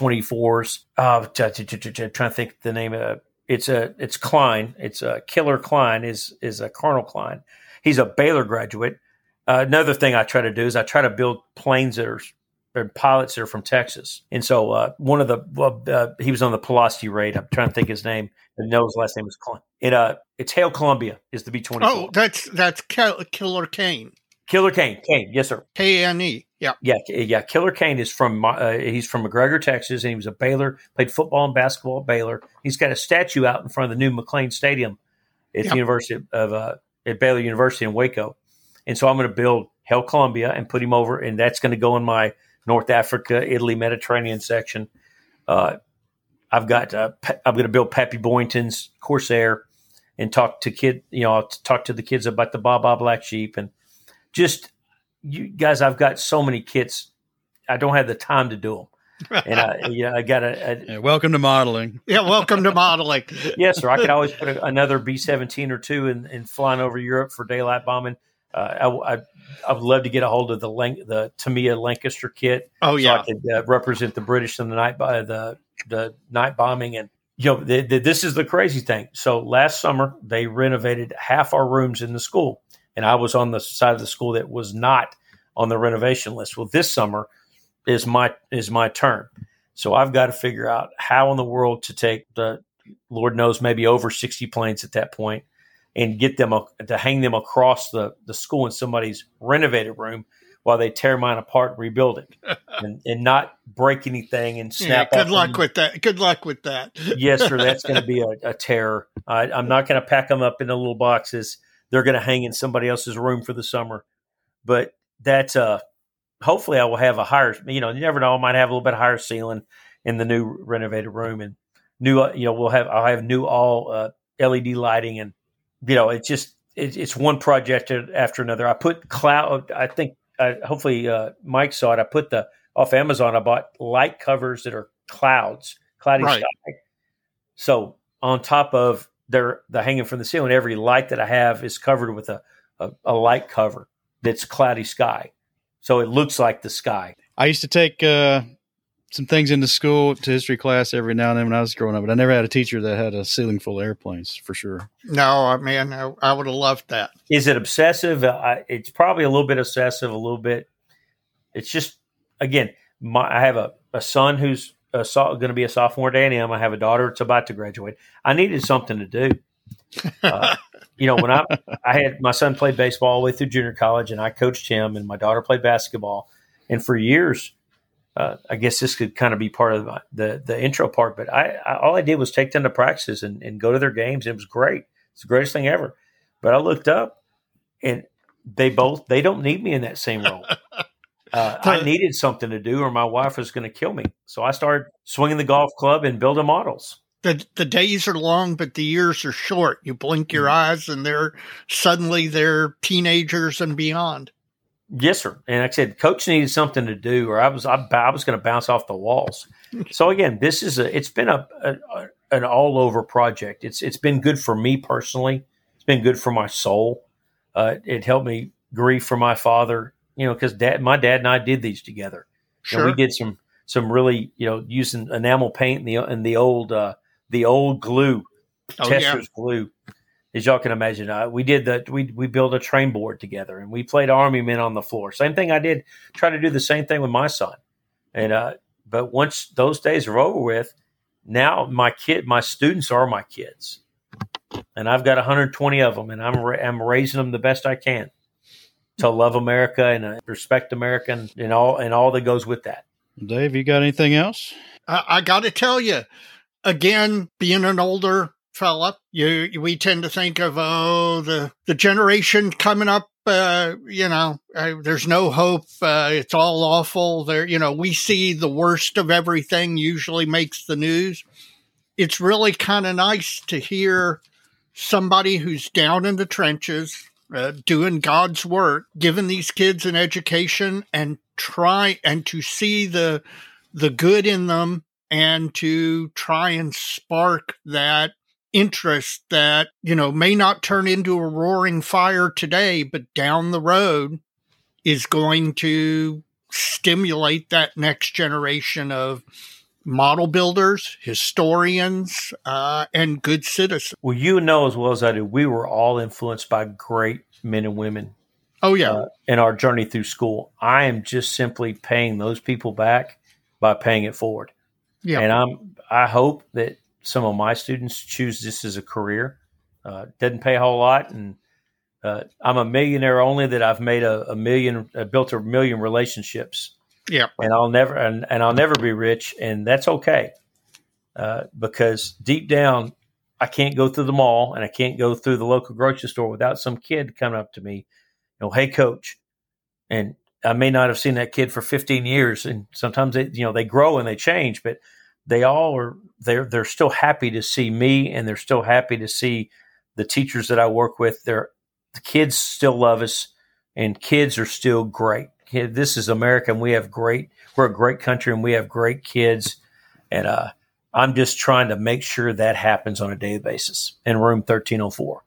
[SPEAKER 4] B-24s. I'm trying to think the name of it. It's Klein. It's Killer Klein is a Colonel Klein. He's a Baylor graduate. Another thing I try to do is I try to build planes that are pilots that are from Texas. And so one of he was on the Pulaski raid. I'm trying to think his name. I know his last name is Klein. It's Hail Columbia is the B-24.
[SPEAKER 3] Oh, that's Killer Kane.
[SPEAKER 4] Killer Kane. Yes, sir.
[SPEAKER 3] Kane. Yeah.
[SPEAKER 4] Yeah. Killer Kane is he's from McGregor, Texas, and he was a Baylor, played football and basketball at Baylor. He's got a statue out in front of the new McLean Stadium at the University of at Baylor University in Waco. And so I'm going to build Hail Columbia and put him over, and that's going to go in my North Africa, Italy, Mediterranean section. I'm going to build Pappy Boynton's Corsair and talk to the kids about the Baa Black Sheep. And just, you guys, I've got so many kits. I don't have the time to do them. And I got
[SPEAKER 2] welcome to modeling.
[SPEAKER 3] Yeah, welcome to modeling.
[SPEAKER 4] Yes, sir. I could always put another B-17 or 2 and flying over Europe for daylight bombing. I would love to get a hold of the Tamiya Lancaster kit.
[SPEAKER 3] Oh yeah,
[SPEAKER 4] so I could represent the British in the night bombing. And this is the crazy thing. So last summer they renovated half our rooms in the school, and I was on the side of the school that was not on the renovation list. Well, this summer is my turn. So I've got to figure out how in the world to take the, Lord knows, maybe over 60 planes at that point, and get them to hang them across the school in somebody's renovated room while they tear mine apart and rebuild it, and not break anything and snap.
[SPEAKER 3] Yeah, good luck with that.
[SPEAKER 4] Yes, sir. That's going to be a terror. I'm not going to pack them up in the little boxes. They're going to hang in somebody else's room for the summer. But that's hopefully I will have a higher. You never know. I might have a little bit higher ceiling in the new renovated room, and new. I'll have new all LED lighting, and it's one project after another. I put cloud. I think hopefully Mike saw it. I put off Amazon. I bought light covers that are cloudy sky. So on top of the hanging from the ceiling, every light that I have is covered with a light cover that's cloudy sky. So it looks like the sky.
[SPEAKER 2] I used to take some things into school to history class every now and then when I was growing up, but I never had a teacher that had a ceiling full of airplanes, for sure.
[SPEAKER 3] No, man, I would have loved that.
[SPEAKER 4] Is it obsessive? It's probably a little bit obsessive, a little bit. It's just, again, I have a son who's going to be a sophomore at A&M. I have a daughter that's about to graduate. I needed something to do. When I had my son played baseball all the way through junior college, and I coached him, and my daughter played basketball. And for years, I guess this could kind of be part of the intro part, but all I did was take them to practices and go to their games. It was great. It's the greatest thing ever. But I looked up, and they don't need me in that same role. I needed something to do or my wife was going to kill me. So I started swinging the golf club and building models.
[SPEAKER 3] The days are long, but the years are short. You blink your eyes and they're teenagers and beyond.
[SPEAKER 4] Yes, sir. And like I said, coach needed something to do, or I was going to bounce off the walls. So again, it's been an all over project. It's been good for me personally. It's been good for my soul. It helped me grieve for my father, because my dad and I did these together.
[SPEAKER 3] Sure.
[SPEAKER 4] We did some really, using enamel paint and the old glue, Tesser's glue. As y'all can imagine, we did that. We built a train board together, and we played Army Men on the floor. Same thing I did. Try to do the same thing with my son. And but once those days are over with, now my students are my kids, and I've got 120 of them, and I'm raising them the best I can to love America and respect America and all that goes with that.
[SPEAKER 2] Dave, you got anything else?
[SPEAKER 3] I got to tell you, again, being an older fella, we tend to think of the generation coming up. There's no hope. It's all awful. We see the worst of everything usually makes the news. It's really kind of nice to hear somebody who's down in the trenches, doing God's work, giving these kids an education and try and to see the good in them and to try and spark that interest that, may not turn into a roaring fire today, but down the road is going to stimulate that next generation of model builders, historians, and good citizens.
[SPEAKER 4] Well, you know as well as I do, we were all influenced by great men and women.
[SPEAKER 3] Oh, yeah.
[SPEAKER 4] In our journey through school. I am just simply paying those people back by paying it forward. Yeah. And I hope that some of my students choose this as a career. Doesn't pay a whole lot. And I'm a millionaire only that I've made built a million relationships.
[SPEAKER 3] Yeah.
[SPEAKER 4] And I'll never be rich. And that's okay. Because deep down, I can't go through the mall and I can't go through the local grocery store without some kid coming up to me, hey, coach. And I may not have seen that kid for 15 years. And sometimes they grow and they change, but they're still happy to see me, and they're still happy to see the teachers that I work with. The kids still love us, and kids are still great. This is America, and we're a great country, and we have great kids. And I'm just trying to make sure that happens on a daily basis in room 1304.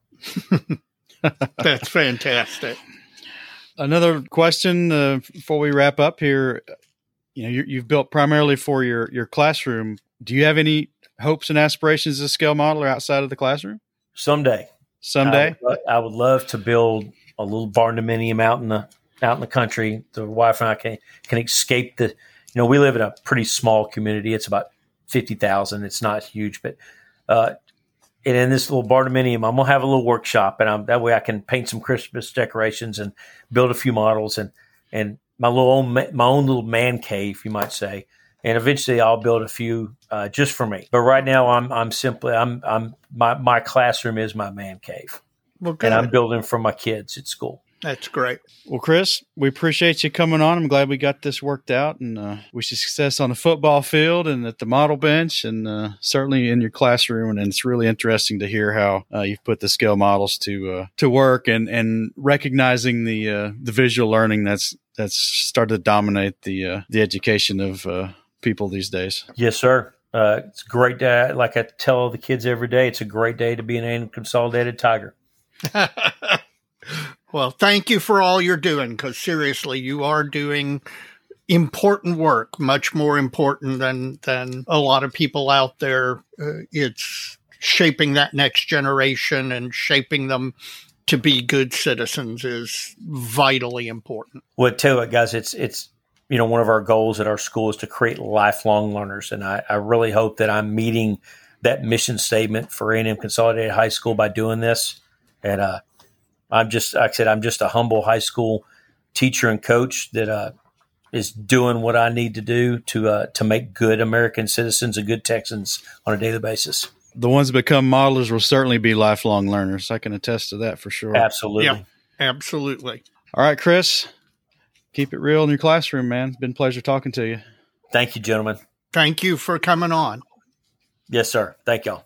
[SPEAKER 3] That's fantastic.
[SPEAKER 2] Another question before we wrap up here. You've built primarily for your classroom. Do you have any hopes and aspirations as a scale modeler outside of the classroom?
[SPEAKER 4] Someday. I would love to build a little barndominium out in the country. The wife and I can escape we live in a pretty small community. It's about 50,000. It's not huge, but and in this little barndominium, I'm gonna have a little workshop, and that way I can paint some Christmas decorations and build a few models and my own little man cave, you might say. And eventually I'll build a few just for me. But right now my classroom is my man cave.
[SPEAKER 3] Well, good.
[SPEAKER 4] And I'm building for my kids at school.
[SPEAKER 3] That's great.
[SPEAKER 2] Well, Chris, we appreciate you coming on. I'm glad we got this worked out, and wish you success on the football field and at the model bench, and certainly in your classroom. And it's really interesting to hear how you've put the scale models to work, and recognizing the visual learning that's started to dominate the education of people these days.
[SPEAKER 4] Yes, sir. It's a great day. Like I tell the kids every day, it's a great day to be an A&M Consolidated Tiger.
[SPEAKER 3] Well, thank you for all you're doing, because seriously, you are doing important work, much more important than a lot of people out there. It's shaping that next generation and shaping them to be good citizens is vitally important.
[SPEAKER 4] Well, tell you what, guys, it's one of our goals at our school is to create lifelong learners, and I really hope that I'm meeting that mission statement for A&M Consolidated High School by doing this. And I'm just a humble high school teacher and coach that is doing what I need to do to make good American citizens and good Texans on a daily basis.
[SPEAKER 2] The ones that become modelers will certainly be lifelong learners. I can attest to that for sure.
[SPEAKER 4] Absolutely.
[SPEAKER 3] Yeah, absolutely.
[SPEAKER 2] All right, Chris, Keep it real in your classroom, man. It's been a pleasure talking to you.
[SPEAKER 4] Thank you, gentlemen.
[SPEAKER 3] Thank you for coming on.
[SPEAKER 4] Yes, sir. Thank y'all.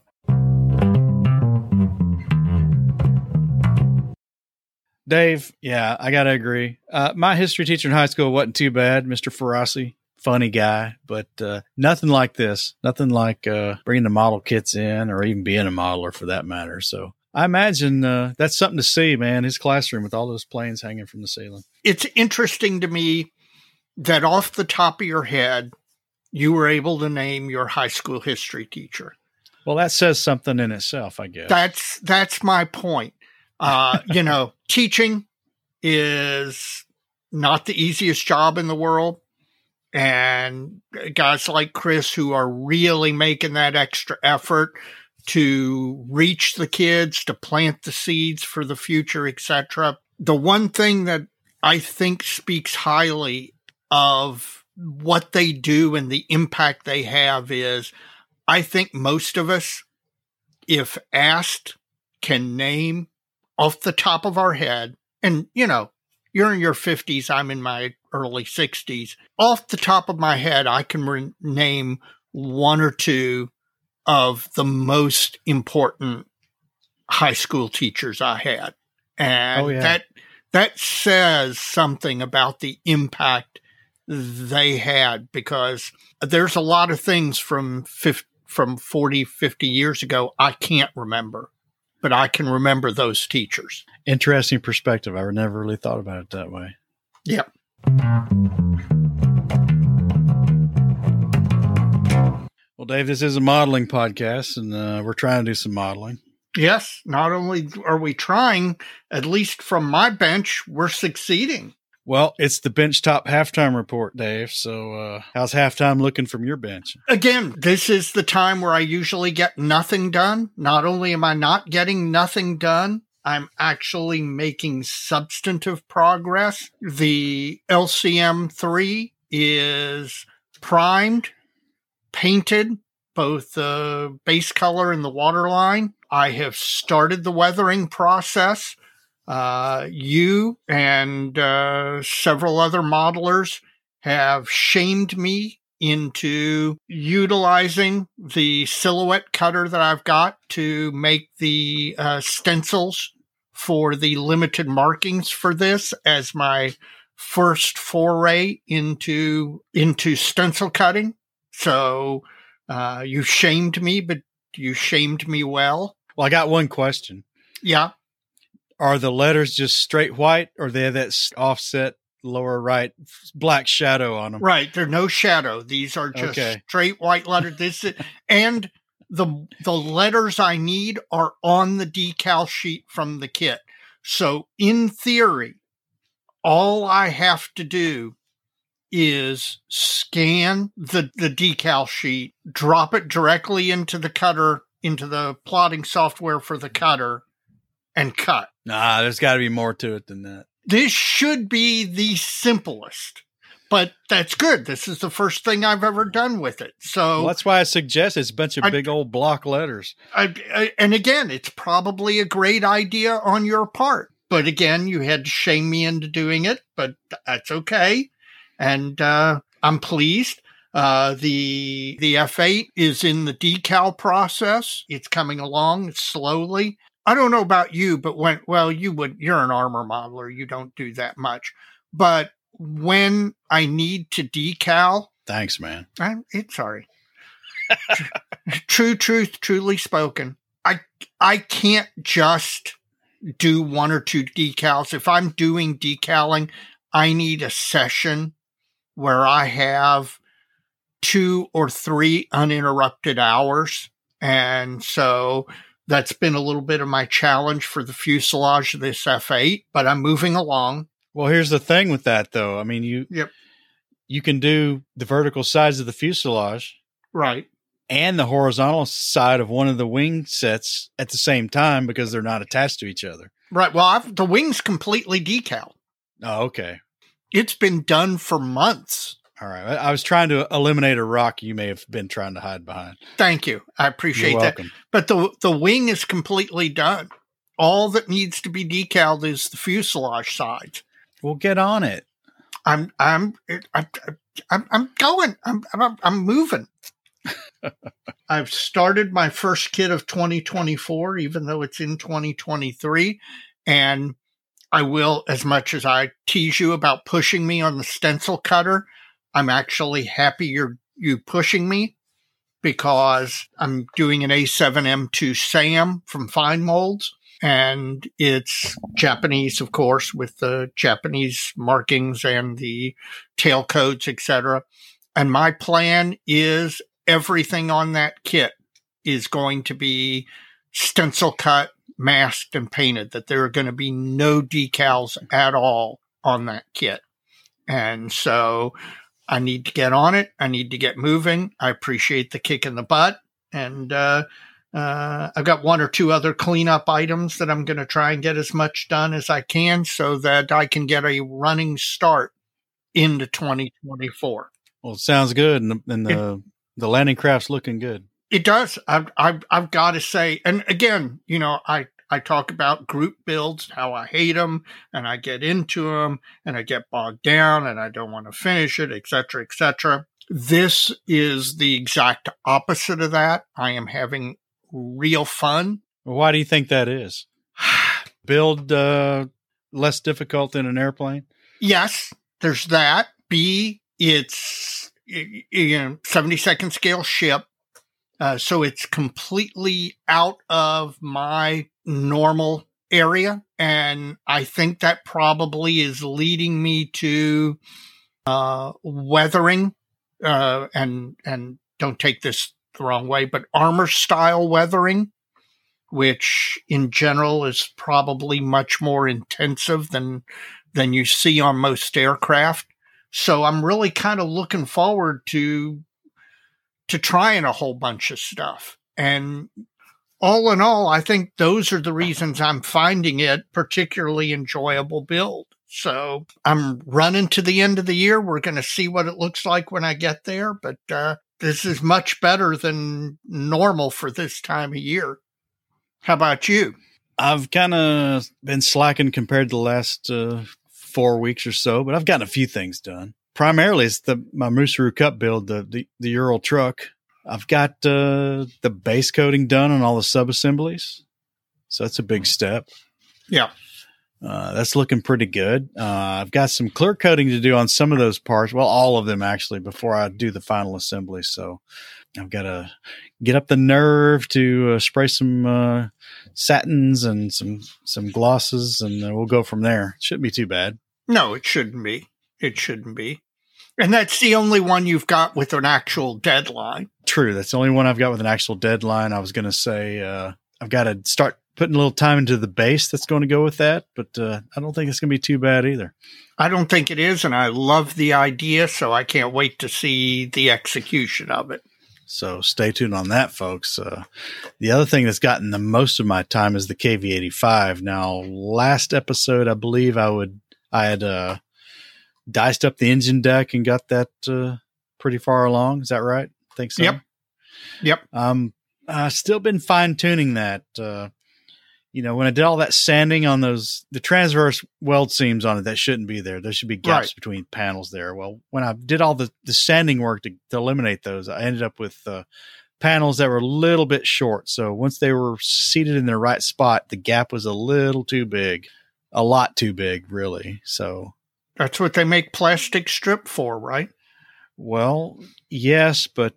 [SPEAKER 2] Dave, yeah, I got to agree. My history teacher in high school wasn't too bad, Mr. Ferrasi. Funny guy, but nothing like this. Nothing like bringing the model kits in or even being a modeler for that matter. So I imagine that's something to see, man, his classroom with all those planes hanging from the ceiling.
[SPEAKER 3] It's interesting to me that off the top of your head, you were able to name your high school history teacher.
[SPEAKER 2] Well, that says something in itself, I guess.
[SPEAKER 3] That's my point. Teaching is not the easiest job in the world. And guys like Chris who are really making that extra effort to reach the kids, to plant the seeds for the future, etc. The one thing that I think speaks highly of what they do and the impact they have is I think most of us, if asked, can name off the top of our head, and you're in your 50s, I'm in my early 60s. Off the top of my head, I can name one or two of the most important high school teachers I had. And that says something about the impact they had, because there's a lot of things from 40, 50 years ago I can't remember, but I can remember those teachers.
[SPEAKER 2] Interesting perspective. I never really thought about it that way.
[SPEAKER 3] Yep.
[SPEAKER 2] Well, Dave, this is a modeling podcast, and we're trying to do some modeling.
[SPEAKER 3] Yes. Not only are we trying, at least from my bench, we're succeeding.
[SPEAKER 2] Well, it's the bench top halftime report, Dave. So how's halftime looking from your bench?
[SPEAKER 3] Again, this is the time where I usually get nothing done. Not only am I not getting nothing done, I'm actually making substantive progress. The LCM3 is primed, painted, both the base color and the waterline. I have started the weathering process. You and several other modelers have shamed me into utilizing the silhouette cutter that I've got to make the stencils for the limited markings for this as my first foray into stencil cutting. So you shamed me, but you shamed me well.
[SPEAKER 2] Well, I got one question.
[SPEAKER 3] Yeah.
[SPEAKER 2] Are the letters just straight white, or they have that offset lower right black shadow on them?
[SPEAKER 3] Right. There's no shadow. These are just straight white letters. And the letters I need are on the decal sheet from the kit. So in theory, all I have to do is scan the decal sheet, drop it directly into the cutter, into the plotting software for the cutter, and cut.
[SPEAKER 2] Nah, there's got to be more to it than that.
[SPEAKER 3] This should be the simplest, but that's good. This is the first thing I've ever done with it. So
[SPEAKER 2] that's why I suggest it's a bunch of big old block letters.
[SPEAKER 3] And again, it's probably a great idea on your part, but again, you had to shame me into doing it, but that's okay. And I'm pleased. The F8 is in the decal process. It's coming along slowly. I don't know about you, but you're an armor modeler. You don't do that much. But when I need to decal.
[SPEAKER 2] Thanks, man.
[SPEAKER 3] Sorry. True truth, truly spoken. I can't just do one or two decals. If I'm doing decaling, I need a session where I have 2 or 3 uninterrupted hours. And so that's been a little bit of my challenge for the fuselage of this F8, but I'm moving along.
[SPEAKER 2] Well, here's the thing with that, though. I mean, you can do the vertical sides of the fuselage,
[SPEAKER 3] right,
[SPEAKER 2] and the horizontal side of one of the wing sets at the same time because they're not attached to each other.
[SPEAKER 3] Right. Well, the wing's completely decal.
[SPEAKER 2] Oh, okay.
[SPEAKER 3] It's been done for months.
[SPEAKER 2] All right. I was trying to eliminate a rock you may have been trying to hide behind.
[SPEAKER 3] Thank you. I appreciate that. But the wing is completely done. All that needs to be decaled is the fuselage sides.
[SPEAKER 2] Well, get on it.
[SPEAKER 3] I'm going. I'm moving. I've started my first kit of 2024, even though it's in 2023. And I will, as much as I tease you about pushing me on the stencil cutter, I'm actually happy you pushing me, because I'm doing an A7M2 SAM from Fine Molds. And it's Japanese, of course, with the Japanese markings and the tail codes, etc. And my plan is everything on that kit is going to be stencil cut, masked, and painted, that there are going to be no decals at all on that kit. And so I need to get on it. I need to get moving. I appreciate the kick in the butt. And I've got one or two other cleanup items that I'm going to try and get as much done as I can so that I can get a running start into 2024.
[SPEAKER 2] Well, it sounds good. And the landing craft's looking good.
[SPEAKER 3] It does. I've got to say, and again, I talk about group builds, how I hate them, and I get into them, and I get bogged down, and I don't want to finish it, et cetera, et cetera. This is the exact opposite of that. I am having real fun.
[SPEAKER 2] Well, why do you think that is? Build less difficult than an airplane?
[SPEAKER 3] Yes, there's that. B, it's 72nd scale ship. So it's completely out of my normal area. And I think that probably is leading me to weathering, and don't take this the wrong way, but armor style weathering, which in general is probably much more intensive than you see on most aircraft. So I'm really kind of looking forward to trying a whole bunch of stuff. And all in all, I think those are the reasons I'm finding it particularly enjoyable build. So I'm running to the end of the year. We're going to see what it looks like when I get there. But this is much better than normal for this time of year. How about you?
[SPEAKER 2] I've kind of been slacking compared to the last 4 weeks or so, but I've gotten a few things done. Primarily, it's my Musaru Cup build, the Ural truck. I've got the base coating done on all the sub-assemblies, so that's a big step.
[SPEAKER 3] Yeah.
[SPEAKER 2] That's looking pretty good. I've got some clear coating to do on some of those parts. Well, all of them, actually, before I do the final assembly. So I've got to get up the nerve to spray some satins and some glosses, and we'll go from there. It shouldn't be too bad. No,
[SPEAKER 3] it shouldn't be. It shouldn't be. And that's the only one you've got with an actual deadline.
[SPEAKER 2] True. That's the only one I've got with an actual deadline. I was going to say I've got to start putting a little time into the base that's going to go with that, but I don't think it's going to be too bad either.
[SPEAKER 3] I don't think it is, and I love the idea, so I can't wait to see the execution of it.
[SPEAKER 2] So stay tuned on that, folks. The other thing that's gotten the most of my time is the KV-85. Now, last episode, I believe I had diced up the engine deck and got that pretty far along. Is that right? I think so.
[SPEAKER 3] Yep.
[SPEAKER 2] I've still been fine tuning that. When I did all that sanding on the transverse weld seams on it, that shouldn't be there. There should be gaps between panels there. Well, when I did all the sanding work to eliminate those, I ended up with panels that were a little bit short. So once they were seated in their right spot, the gap was a little too big, a lot too big, really. So
[SPEAKER 3] that's what they make plastic strip for, right?
[SPEAKER 2] Well, yes, but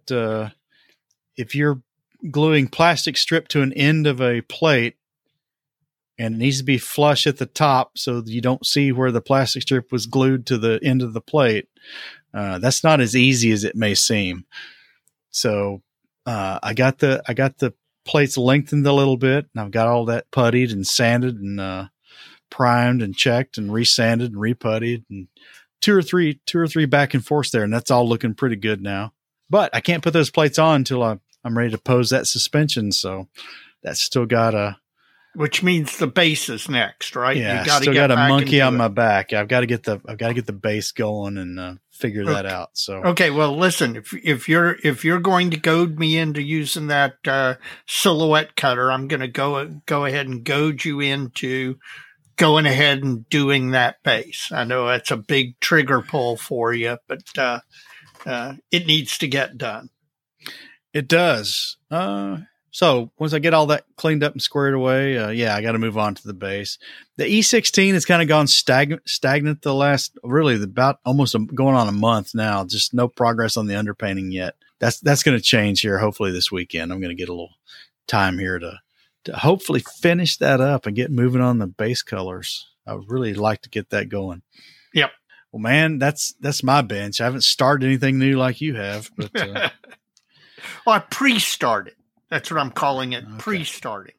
[SPEAKER 2] if you're gluing plastic strip to an end of a plate, and it needs to be flush at the top so you don't see where the plastic strip was glued to the end of the plate, that's not as easy as it may seem. So I got the plates lengthened a little bit, and I've got all that puttied and sanded and primed and checked and resanded and reputtied, and two or three back and forth there, and that's all looking pretty good now. But I can't put those plates on until I'm ready to pose that suspension, so that's still got a.
[SPEAKER 3] Which means the base is next, right?
[SPEAKER 2] Yeah, I still got a monkey on my back. I've got to get the base going and figure that out. So
[SPEAKER 3] okay, well, listen, if you're going to goad me into using that silhouette cutter, I'm going to go ahead and goad you into going ahead and doing that base. I know that's a big trigger pull for you, but it needs to get done.
[SPEAKER 2] It does. So once I get all that cleaned up and squared away, I got to move on to the base. The E16 has kind of gone stagnant the last, really about almost going on a month now. Just no progress on the underpainting yet. That's going to change here. Hopefully this weekend, I'm going to get a little time here to hopefully finish that up and get moving on the base colors. I would really like to get that going.
[SPEAKER 3] Yep.
[SPEAKER 2] Well, man, that's my bench. I haven't started anything new like you have, but
[SPEAKER 3] well, I pre-started. That's what I'm calling it, okay. Pre-starting.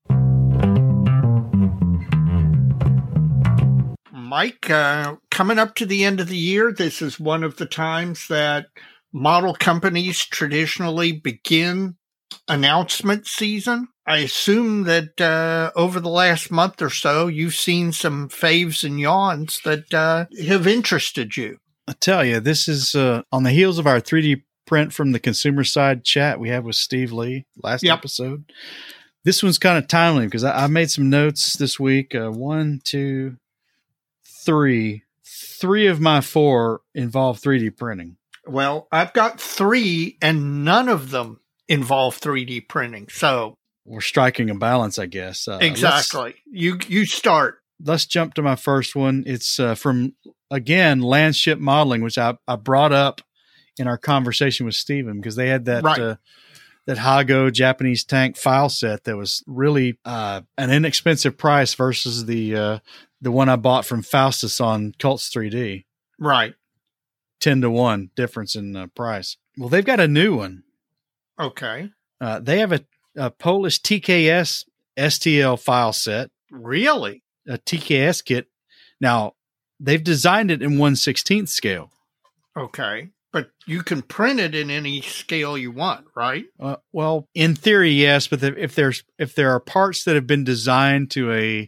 [SPEAKER 3] Mike, coming up to the end of the year, this is one of the times that model companies traditionally begin announcement season. I assume that over the last month or so, you've seen some faves and yawns that have interested you.
[SPEAKER 2] I tell you, this is on the heels of our 3D print from the consumer side chat we had with Steve Lee last episode. This one's kind of timely because I made some notes this week. 1, 2, 3. 3 of my 4 involve 3D printing.
[SPEAKER 3] Well, I've got 3 and none of them involve 3D printing. So
[SPEAKER 2] we're striking a balance, I guess.
[SPEAKER 3] Exactly. You start.
[SPEAKER 2] Let's jump to my first one. It's from, again, Landship Modeling, which I brought up in our conversation with Steven, because they had that that Hago Japanese tank file set that was really an inexpensive price versus the one I bought from Faustus on Cults 3D.
[SPEAKER 3] Right.
[SPEAKER 2] 10-to-1 difference in price. Well, they've got a new one.
[SPEAKER 3] Okay.
[SPEAKER 2] They have a Polish TKS STL file set.
[SPEAKER 3] Really?
[SPEAKER 2] A TKS kit. Now, they've designed it in 1/16 scale.
[SPEAKER 3] Okay. But you can print it in any scale you want, right?
[SPEAKER 2] Well, in theory, yes. But if there are parts that have been designed to a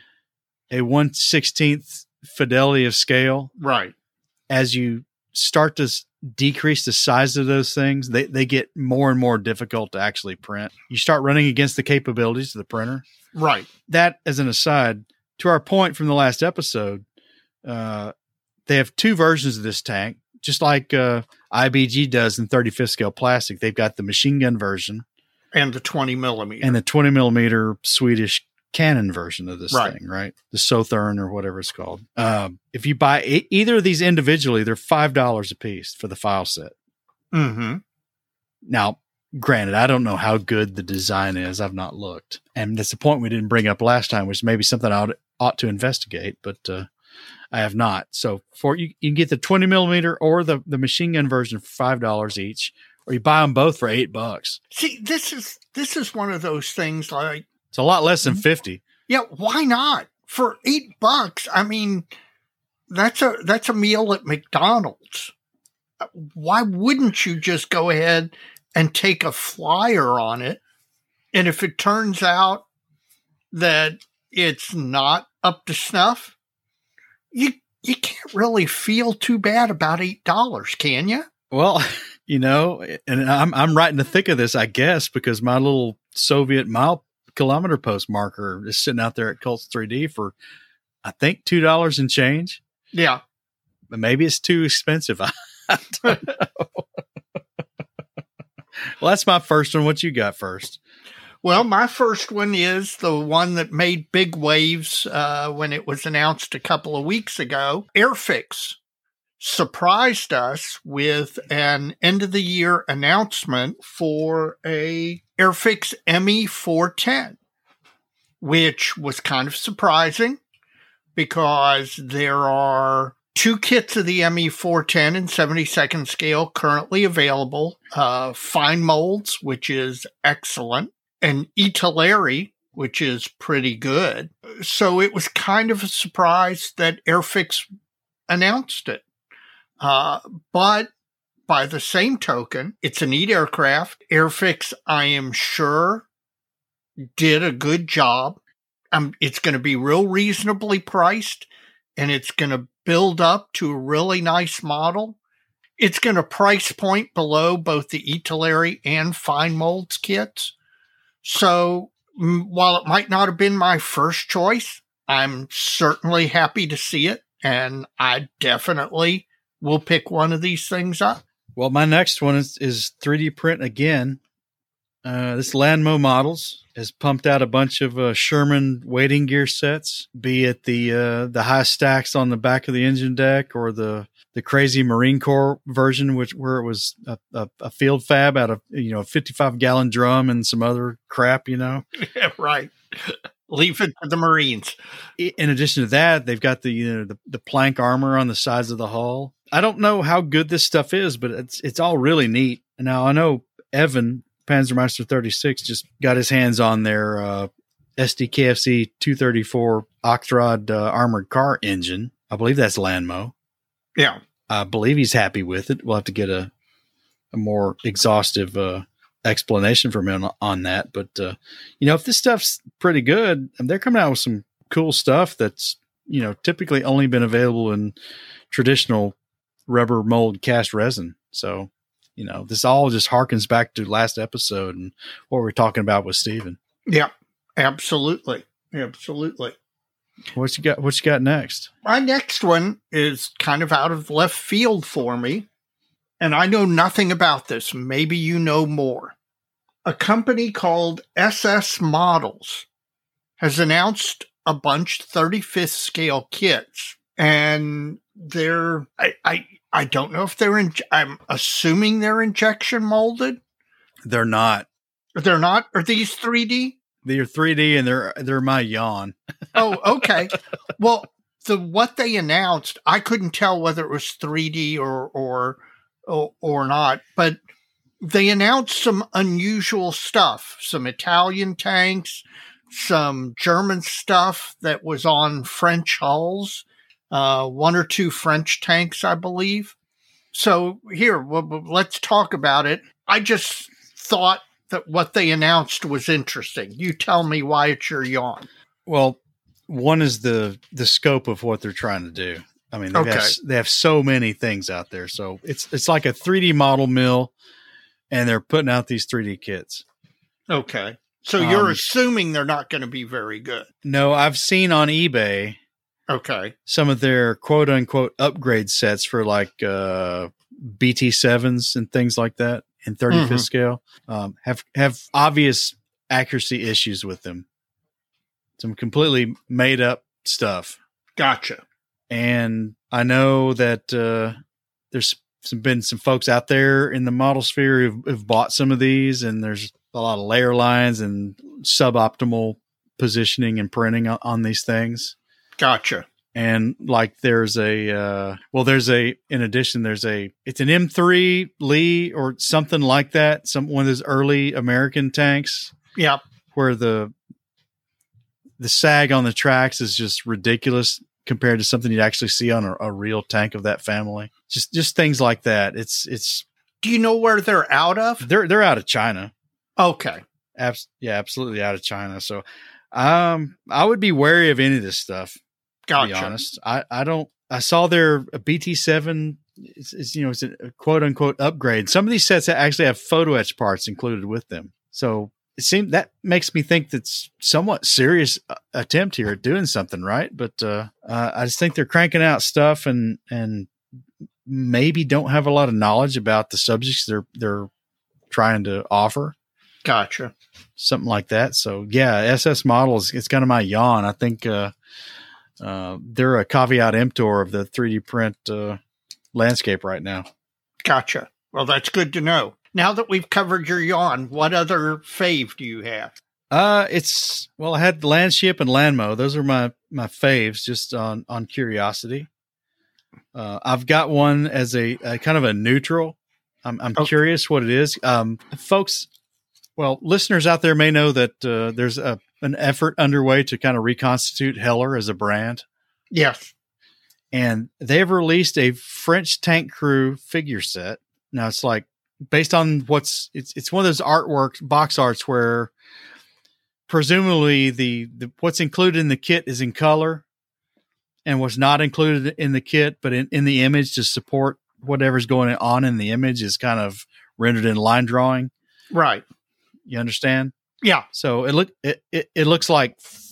[SPEAKER 2] 1/16 fidelity of scale,
[SPEAKER 3] right? As
[SPEAKER 2] you start to decrease the size of those things, they get more and more difficult to actually print. You start running against the capabilities of the printer,
[SPEAKER 3] right?
[SPEAKER 2] That, as an aside, to our point from the last episode, they have 2 versions of this tank. Just like IBG does in 35th scale plastic, they've got the machine gun version
[SPEAKER 3] and the 20 millimeter
[SPEAKER 2] and the 20 millimeter Swedish Canon version of this thing, right? The Sothern or whatever it's called. If you buy either of these individually, they're $5 a piece for the file set.
[SPEAKER 3] Mm-hmm.
[SPEAKER 2] Now, granted, I don't know how good the design is. I've not looked, and that's the point we didn't bring up last time, which may be something I ought to investigate, but I have not. So you can get the 20 millimeter or the machine gun version for $5 each, or you buy them both for $8.
[SPEAKER 3] See, this is one of those things like
[SPEAKER 2] it's a lot less than 50.
[SPEAKER 3] Yeah, why not? For $8, I mean, that's a meal at McDonald's. Why wouldn't you just go ahead and take a flyer on it? And if it turns out that it's not up to snuff, you can't really feel too bad about $8, can you?
[SPEAKER 2] Well, and I'm right in the thick of this, I guess, because my little Soviet mile kilometer post marker is sitting out there at Cults 3D for, I think, $2 and change.
[SPEAKER 3] Yeah.
[SPEAKER 2] But maybe it's too expensive. I don't know. Well, that's my first one. What you got first?
[SPEAKER 3] Well, my first one is the one that made big waves when it was announced a couple of weeks ago. Airfix surprised us with an end-of-the-year announcement for a Airfix ME410, which was kind of surprising because there are 2 kits of the ME410 in 72nd scale currently available. Fine molds, which is excellent, and Italeri, which is pretty good. So it was kind of a surprise that Airfix announced it. But by the same token, it's a neat aircraft. Airfix, I am sure, did a good job. It's going to be real reasonably priced, and it's going to build up to a really nice model. It's going to price point below both the Italeri and Fine Molds kits. So while it might not have been my first choice, I'm certainly happy to see it, and I definitely will pick one of these things up.
[SPEAKER 2] Well, my next one is 3D print again. This Landmo Models has pumped out a bunch of Sherman wading gear sets, be it the high stacks on the back of the engine deck or the crazy Marine Corps version, where it was a field fab out of, a 55-gallon drum and some other crap,
[SPEAKER 3] Yeah, right. Leave it to the Marines.
[SPEAKER 2] In addition to that, they've got the plank armor on the sides of the hull. I don't know how good this stuff is, but it's all really neat. Now, I know Evan, Panzermeister 36, just got his hands on their SDKFC 234 Octrod armored car engine. I believe that's Landmo.
[SPEAKER 3] Yeah.
[SPEAKER 2] I believe he's happy with it. We'll have to get a more exhaustive explanation from him on that. But, if this stuff's pretty good, they're coming out with some cool stuff that's, typically only been available in traditional rubber mold cast resin. So, this all just harkens back to last episode and what we were talking about with Steven.
[SPEAKER 3] Yeah, absolutely. Absolutely.
[SPEAKER 2] What you got next?
[SPEAKER 3] My next one is kind of out of left field for me, and I know nothing about this. Maybe you know more. A company called SS Models has announced a bunch 35th scale kits, and they're I don't know if I'm assuming they're injection molded.
[SPEAKER 2] They're not.
[SPEAKER 3] They're not? Are these 3D?
[SPEAKER 2] They're 3D, and they're my yawn.
[SPEAKER 3] Oh, okay. Well, what they announced, I couldn't tell whether it was 3D or not, but they announced some unusual stuff, some Italian tanks, some German stuff that was on French hulls, one or two French tanks, I believe. So here, let's talk about it. I just thought that what they announced was interesting. You tell me why it's your yawn.
[SPEAKER 2] Well, one is the scope of what they're trying to do. I mean,
[SPEAKER 3] Okay.
[SPEAKER 2] they have so many things out there. So it's like a 3D model mill, and they're putting out these 3D kits.
[SPEAKER 3] Okay. So you're assuming they're not going to be very good.
[SPEAKER 2] No, I've seen on eBay
[SPEAKER 3] Okay.
[SPEAKER 2] some of their quote unquote upgrade sets for like BT7s and things like that in 35th scale have obvious accuracy issues with them. Some completely made up stuff.
[SPEAKER 3] Gotcha.
[SPEAKER 2] And I know that there's been some folks out there in the model sphere who've bought some of these, and there's a lot of layer lines and suboptimal positioning and printing on these things.
[SPEAKER 3] Gotcha.
[SPEAKER 2] And like it's an M3 Lee or something like that. One of those early American tanks.
[SPEAKER 3] Yeah.
[SPEAKER 2] Where the sag on the tracks is just ridiculous compared to something you'd actually see on a real tank of that family. Just things like that. It's.
[SPEAKER 3] Do you know where they're out of?
[SPEAKER 2] They're out of China.
[SPEAKER 3] Okay.
[SPEAKER 2] Absolutely out of China. So, I would be wary of any of this stuff.
[SPEAKER 3] Gotcha.
[SPEAKER 2] To be honest, I saw their BT7. It's a quote unquote upgrade. Some of these sets actually have photo etch parts included with them. So it seemed that makes me think that's somewhat serious attempt here at doing something right. But I just think they're cranking out stuff and maybe don't have a lot of knowledge about the subjects they're trying to offer.
[SPEAKER 3] Gotcha.
[SPEAKER 2] Something like that. So yeah, SS Models, it's kind of my yawn. I think they're a caveat emptor of the 3D print landscape right now.
[SPEAKER 3] Gotcha. Well, that's good to know. Now that we've covered your yawn, what other fave do you have?
[SPEAKER 2] I had Landship and Landmo. Those are my faves, just on curiosity. I've got one as a kind of a neutral. I'm curious what it is. Folks, listeners out there may know that there's an effort underway to kind of reconstitute Heller as a brand.
[SPEAKER 3] Yes.
[SPEAKER 2] And they've released a French tank crew figure set. Now it's like based on it's one of those box arts where presumably the what's included in the kit is in color and what's not included in the kit, but in the image to support whatever's going on in the image is kind of rendered in line drawing.
[SPEAKER 3] Right.
[SPEAKER 2] You understand?
[SPEAKER 3] Yeah.
[SPEAKER 2] So it looks like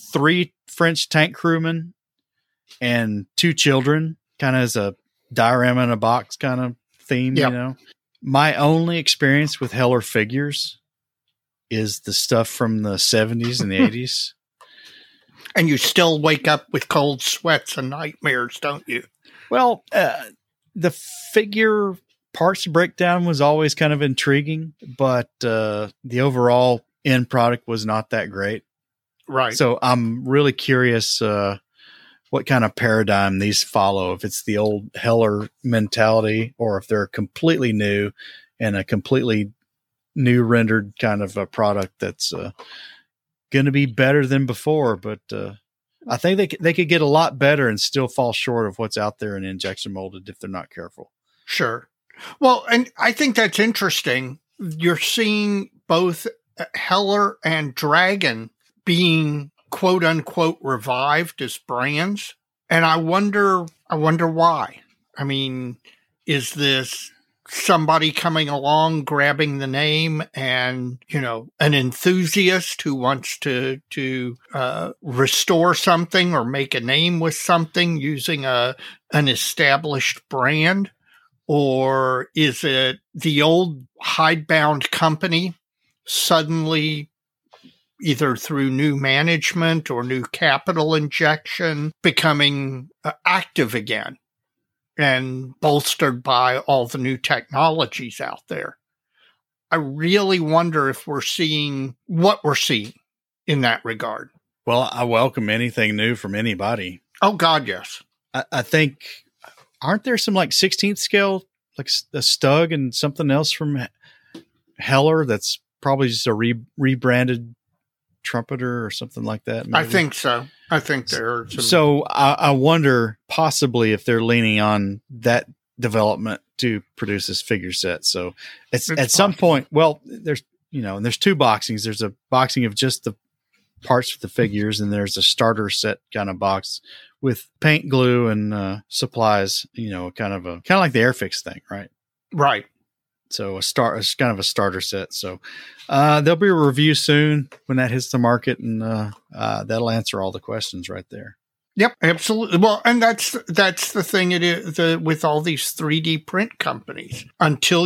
[SPEAKER 2] 3 French tank crewmen and 2 children, kind of as a diorama in a box kind of theme,
[SPEAKER 3] Yep.
[SPEAKER 2] you know. My only experience with Heller figures is the stuff from the 70s and the 80s.
[SPEAKER 3] And you still wake up with cold sweats and nightmares, don't you?
[SPEAKER 2] Well, the figure parts breakdown was always kind of intriguing, but the overall end product was not that great.
[SPEAKER 3] Right.
[SPEAKER 2] So I'm really curious what kind of paradigm these follow, if it's the old Heller mentality or if they're completely new and a completely new rendered kind of a product that's going to be better than before. But I think they could get a lot better and still fall short of what's out there in injection molded if they're not careful.
[SPEAKER 3] Sure. Well, and I think that's interesting. You're seeing both Heller and Dragon being quote unquote revived as brands. And I wonder why. I mean, is this somebody coming along, grabbing the name and, you know, an enthusiast who wants to restore something or make a name with something using an established brand? Or is it the old hidebound company suddenly, either through new management or new capital injection, becoming active again and bolstered by all the new technologies out there? I really wonder if we're seeing what we're seeing in that regard.
[SPEAKER 2] Well, I welcome anything new from anybody.
[SPEAKER 3] Oh, God, yes.
[SPEAKER 2] I think, aren't there some like 16th scale, like a Stug and something else from Heller that's probably just a rebranded trumpeter or something like that? Maybe?
[SPEAKER 3] I think so. I think there are some.
[SPEAKER 2] So I wonder possibly if they're leaning on that development to produce this figure set. So it's at some point, well, there's 2 boxings. There's a boxing of just the parts for the figures, and there's a starter set kind of box with paint, glue, and supplies, you know, kind of like the Airfix thing, right?
[SPEAKER 3] Right.
[SPEAKER 2] So it's kind of a starter set. So there'll be a review soon when that hits the market, and that'll answer all the questions right there.
[SPEAKER 3] Yep, absolutely. Well, and that's the thing with all these 3D print companies. Until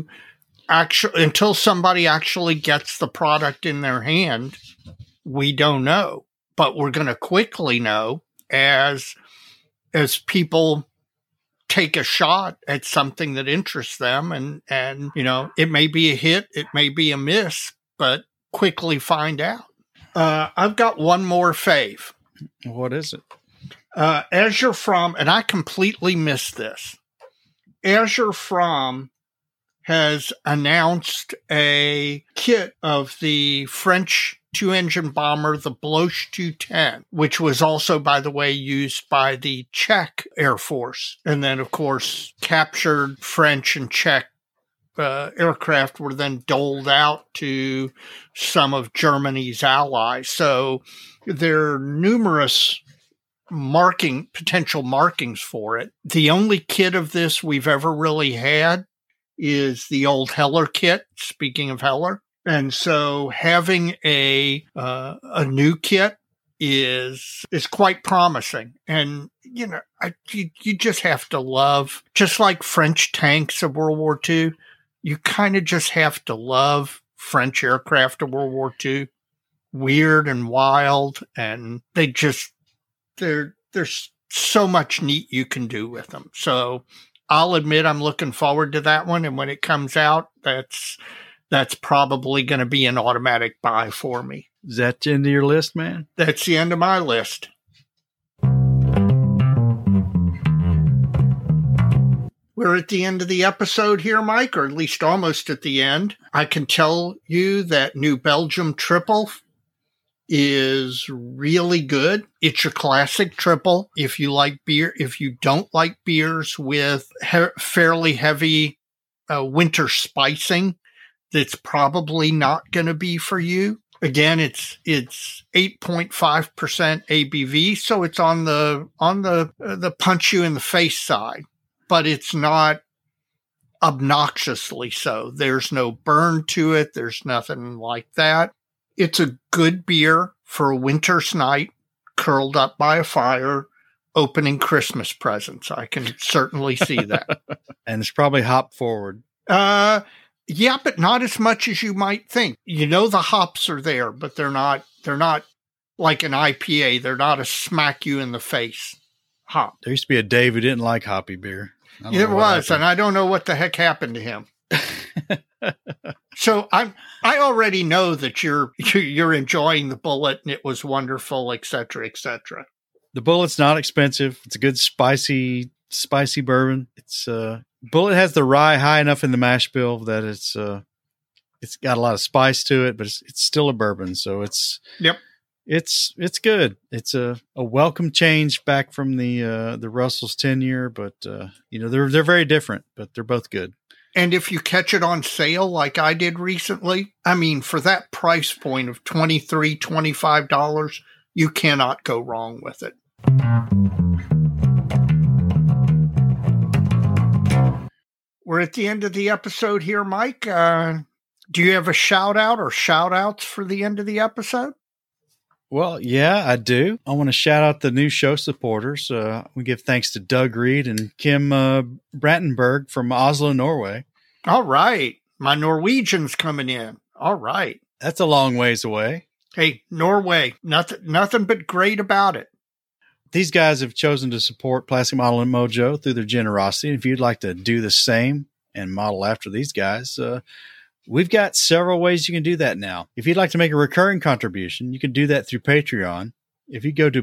[SPEAKER 3] somebody actually gets the product in their hand, we don't know. But we're going to quickly know as people take a shot at something that interests them, and you know, it may be a hit, it may be a miss, but quickly find out. I've got one more fave.
[SPEAKER 2] What is it?
[SPEAKER 3] Azure From, and I completely missed this. Azure From has announced a kit of the French 2-engine bomber, the Bloch 210, which was also, by the way, used by the Czech Air Force. And then, of course, captured French and Czech aircraft were then doled out to some of Germany's allies. So there are numerous potential markings for it. The only kit of this we've ever really had is the old Heller kit, speaking of Heller. And so having a new kit is quite promising. And, you know, you just have to love, just like French tanks of World War II, you kind of just have to love French aircraft of World War II. Weird and wild, and there's so much neat you can do with them. So I'll admit I'm looking forward to that one. And when it comes out, that's probably going to be an automatic buy for me.
[SPEAKER 2] Is that the end of your list, man?
[SPEAKER 3] That's the end of my list. We're at the end of the episode here, Mike, or at least almost at the end. I can tell you that New Belgium Triple is really good. It's your classic triple. If you like beer, if you don't like beers with fairly heavy winter spicing, that's probably not going to be for you. Again, it's 8.5% ABV, so it's on the punch you in the face side, but it's not obnoxiously so. There's no burn to it. There's nothing like that. It's a good beer for a winter's night, curled up by a fire, opening Christmas presents. I can certainly see that.
[SPEAKER 2] And it's probably hop forward.
[SPEAKER 3] Yeah, but not as much as you might think. You know, the hops are there, but they're not like an IPA. They're not a smack you in the face hop.
[SPEAKER 2] There used to be a Dave who didn't like hoppy beer.
[SPEAKER 3] It was, and I don't know what the heck happened to him. So I already know that you're enjoying the Bullet and it was wonderful, et cetera, et cetera.
[SPEAKER 2] The Bullet's not expensive. It's a good spicy bourbon. It's Bullet has the rye high enough in the mash bill that it's got a lot of spice to it, but it's still a bourbon. So it's good. It's a welcome change back from the Russell's 10-year, but they're very different, but they're both good.
[SPEAKER 3] And if you catch it on sale like I did recently, I mean, for that price point of $23, $25, you cannot go wrong with it. We're at the end of the episode here, Mike. Do you have a shout out or shout outs for the end of the episode?
[SPEAKER 2] Well, yeah, I do. I want to shout out the new show supporters. We give thanks to Doug Reed and Kim Brantenberg from Oslo, Norway.
[SPEAKER 3] All right. My Norwegian's coming in. All right.
[SPEAKER 2] That's a long ways away.
[SPEAKER 3] Hey, Norway, nothing but great about it.
[SPEAKER 2] These guys have chosen to support Plastic Modeling Mojo through their generosity. If you'd like to do the same and model after these guys, we've got several ways you can do that now. If you'd like to make a recurring contribution, you can do that through Patreon. If you go to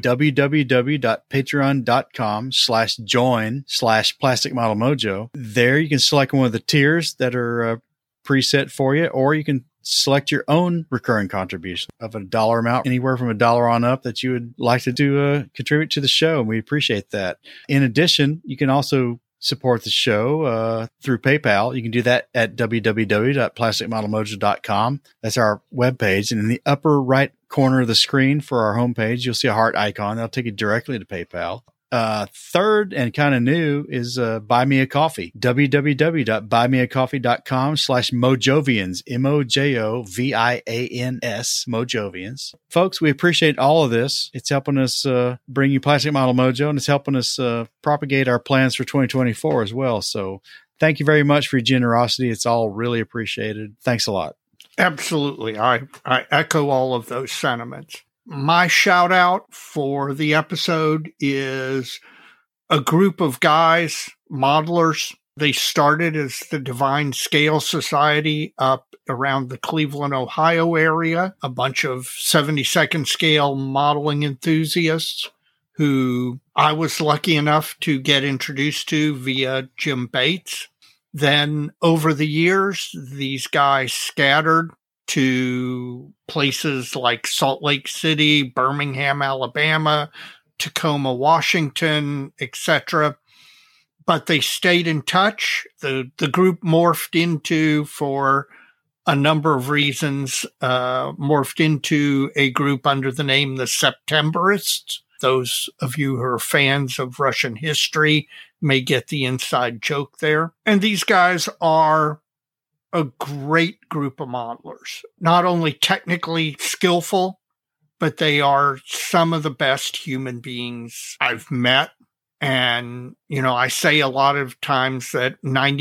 [SPEAKER 2] www.patreon.com/join/Plastic Model Mojo, there you can select one of the tiers that are preset for you, or you can select your own recurring contribution of a dollar amount, anywhere from $1 on up that you would like to contribute to the show. And we appreciate that. In addition, you can also support the show through PayPal. You can do that at www.plasticmodelmojo.com. That's our webpage. And in the upper right corner of the screen for our homepage, you'll see a heart icon. That'll take you directly to PayPal. Third and kind of new is Buy Me a Coffee. www.buymeacoffee.com/Mojovians, Mojovians, Mojovians. Folks, we appreciate all of this. It's helping us bring you Plastic Model Mojo, and it's helping us propagate our plans for 2024 as well. So thank you very much for your generosity. It's all really appreciated. Thanks a lot.
[SPEAKER 3] Absolutely. I echo all of those sentiments. My shout out for the episode is a group of guys, modelers. They started as the Divine Scale Society up around the Cleveland, Ohio area, a bunch of 72nd scale modeling enthusiasts who I was lucky enough to get introduced to via Jim Bates. Then over the years, these guys scattered to places like Salt Lake City, Birmingham, Alabama, Tacoma, Washington, etc. But they stayed in touch. The group morphed into, for a number of reasons, morphed into a group under the name the Septemberists. Those of you who are fans of Russian history may get the inside joke there. And these guys are a great group of modelers, not only technically skillful, but they are some of the best human beings I've met. And, I say a lot of times that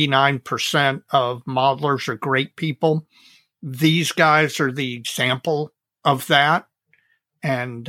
[SPEAKER 3] 99% of modelers are great people. These guys are the example of that. And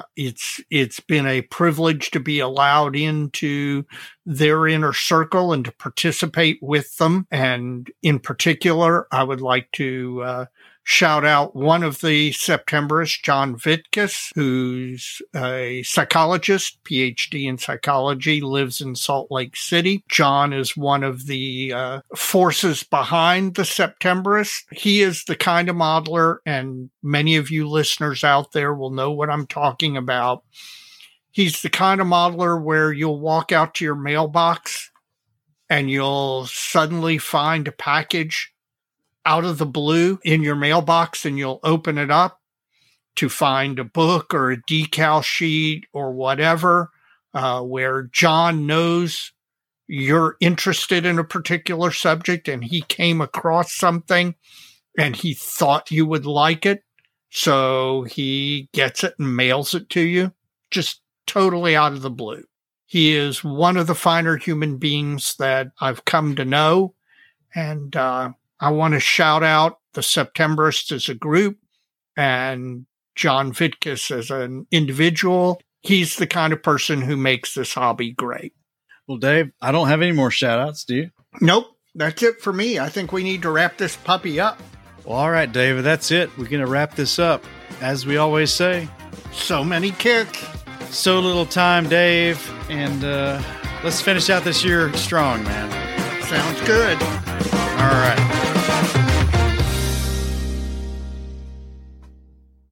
[SPEAKER 3] it's been a privilege to be allowed into their inner circle and to participate with them. And in particular, I would like to shout out one of the Septemberists, John Vitkus, who's a psychologist, PhD in psychology, lives in Salt Lake City. John is one of the forces behind the Septemberists. He is the kind of modeler, and many of you listeners out there will know what I'm talking about. He's the kind of modeler where you'll walk out to your mailbox and you'll suddenly find a package out of the blue in your mailbox, and you'll open it up to find a book or a decal sheet or whatever, where John knows you're interested in a particular subject and he came across something and he thought you would like it. So he gets it and mails it to you, just totally out of the blue. He is one of the finer human beings that I've come to know. And I want to shout out the Septembrists as a group and John Vitkus as an individual. He's the kind of person who makes this hobby great.
[SPEAKER 2] Well, Dave, I don't have any more shout outs, do you?
[SPEAKER 3] Nope. That's it for me. I think we need to wrap this puppy up.
[SPEAKER 2] Well, all right, David, that's it. We're going to wrap this up. As we always say,
[SPEAKER 3] so many kicks.
[SPEAKER 2] So little time, Dave. And let's finish out this year strong, man.
[SPEAKER 3] Sounds good.
[SPEAKER 2] All right.